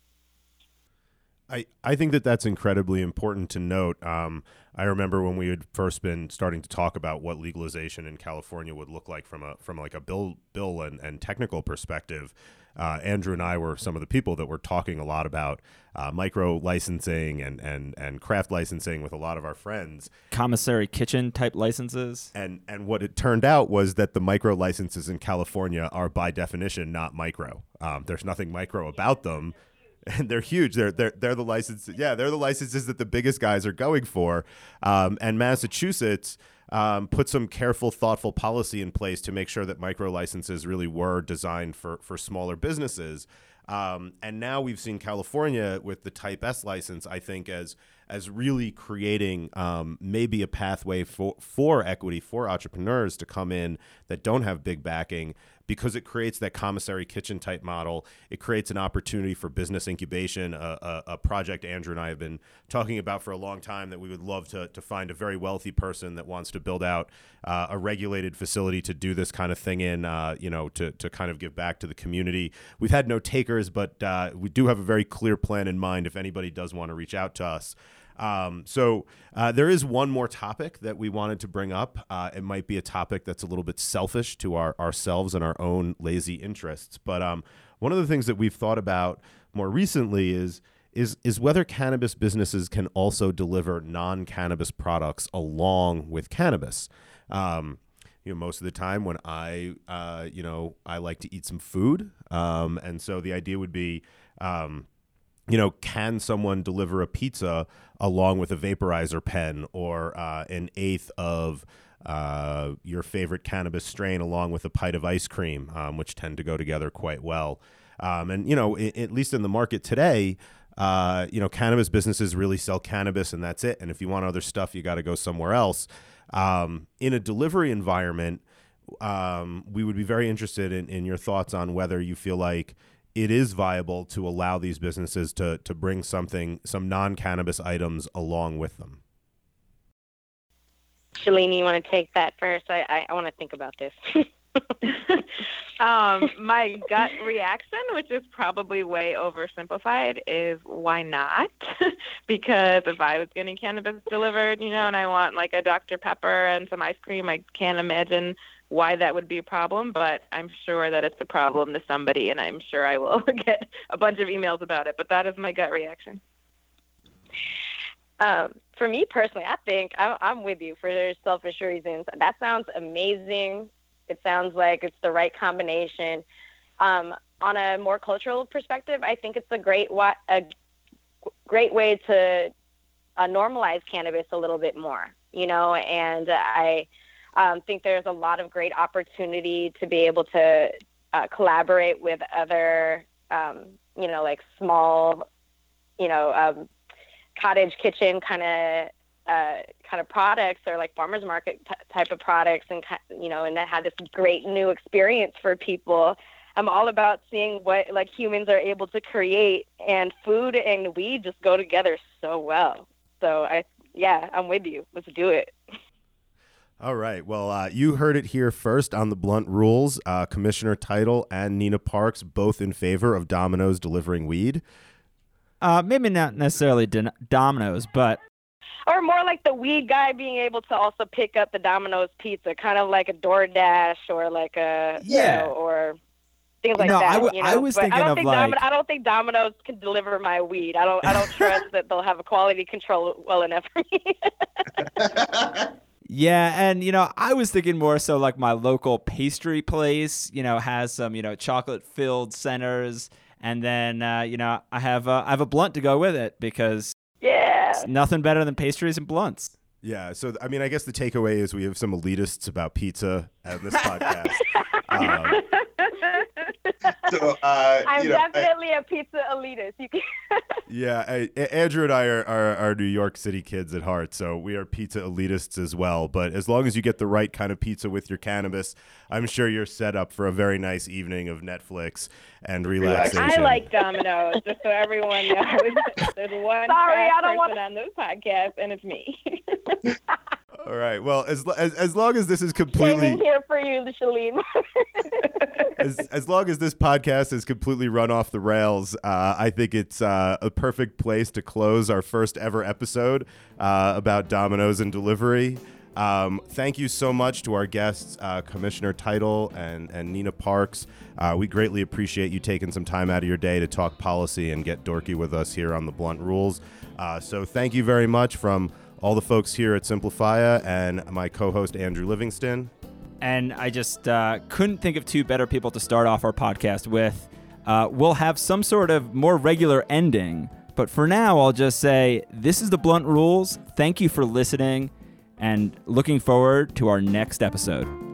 I think that's incredibly important to note. I remember when we had first been starting to talk about what legalization in California would look like from a bill and technical perspective. Andrew and I were some of the people that were talking a lot about micro licensing and craft licensing with a lot of our friends. Commissary kitchen type licenses. And what it turned out was that the micro licenses in California are by definition not micro. There's nothing micro about them. And they're huge. They're the licenses. Yeah, they're the licenses that the biggest guys are going for. And Massachusetts put some careful, thoughtful policy in place to make sure that micro licenses really were designed for smaller businesses. And now we've seen California with the Type S license, I think, as really creating maybe a pathway for equity, for entrepreneurs to come in that don't have big backing, because it creates that commissary kitchen type model. It creates an opportunity for business incubation, a project Andrew and I have been talking about for a long time that we would love to find a very wealthy person that wants to build out a regulated facility to do this kind of thing in, to kind of give back to the community. We've had no takers, but we do have a very clear plan in mind if anybody does want to reach out to us. So there is one more topic that we wanted to bring up. It might be a topic that's a little bit selfish to ourselves and our own lazy interests. But one of the things that we've thought about more recently is whether cannabis businesses can also deliver non-cannabis products along with cannabis. Most of the time when I like to eat some food. And so the idea would be, can someone deliver a pizza along with a vaporizer pen or an eighth of your favorite cannabis strain along with a pint of ice cream, which tend to go together quite well. At least in the market today, cannabis businesses really sell cannabis and that's it. And if you want other stuff, you got to go somewhere else. In a delivery environment, we would be very interested in your thoughts on whether you feel like it is viable to allow these businesses to bring some non-cannabis items along with them. Shalene, you want to take that first? I want to think about this. My gut reaction, which is probably way oversimplified, is why not? Because if I was getting cannabis delivered, and I want like a Dr. Pepper and some ice cream, I can't imagine why that would be a problem, but I'm sure that it's a problem to somebody, and I'm sure I will get a bunch of emails about it, but that is my gut reaction. For me personally, I think I'm with you for selfish reasons. That sounds amazing. It sounds like it's the right combination. On a more cultural perspective, I think it's a great way to normalize cannabis a little bit more, and I think there's a lot of great opportunity to be able to collaborate with other, like small, cottage kitchen kind of products, or like farmers market type of products, and and that had this great new experience for people. I'm all about seeing what like humans are able to create, and food and weed just go together so well. So I'm with you. Let's do it. All right. Well, you heard it here first on the Blunt Rules. Commissioner Title and Nina Parks both in favor of Domino's delivering weed. Maybe not necessarily Domino's, but... Or more like the weed guy being able to also pick up the Domino's pizza, kind of like a DoorDash or like a... or things like that. I was thinking of like... I don't think Domino's can deliver my weed. I don't trust that they'll have a quality control well enough for me. Yeah, and I was thinking more so like my local pastry place, has some, chocolate-filled centers, and then I have a blunt to go with it, because it's nothing better than pastries and blunts. Yeah, so I mean, I guess the takeaway is we have some elitists about pizza at this podcast. I'm definitely a pizza elitist. Yeah, Andrew and I are New York City kids at heart, so we are pizza elitists as well. But as long as you get the right kind of pizza with your cannabis, I'm sure you're set up for a very nice evening of Netflix and relaxation. I like Domino's, just so everyone knows. There's one person on this podcast, and it's me. All right. Well, as long as this is completely here for you, Shalene. as long as this podcast is completely run off the rails, I think it's a perfect place to close our first ever episode about Domino's and delivery. Thank you so much to our guests, Commissioner Title and Nina Parks. We greatly appreciate you taking some time out of your day to talk policy and get dorky with us here on the Blunt Rules. So thank you very much from all the folks here at Simplifia and my co-host Andrew Livingston. And I just couldn't think of two better people to start off our podcast with. We'll have some sort of more regular ending, but for now I'll just say this is the Blunt Rules. Thank you for listening, and looking forward to our next episode.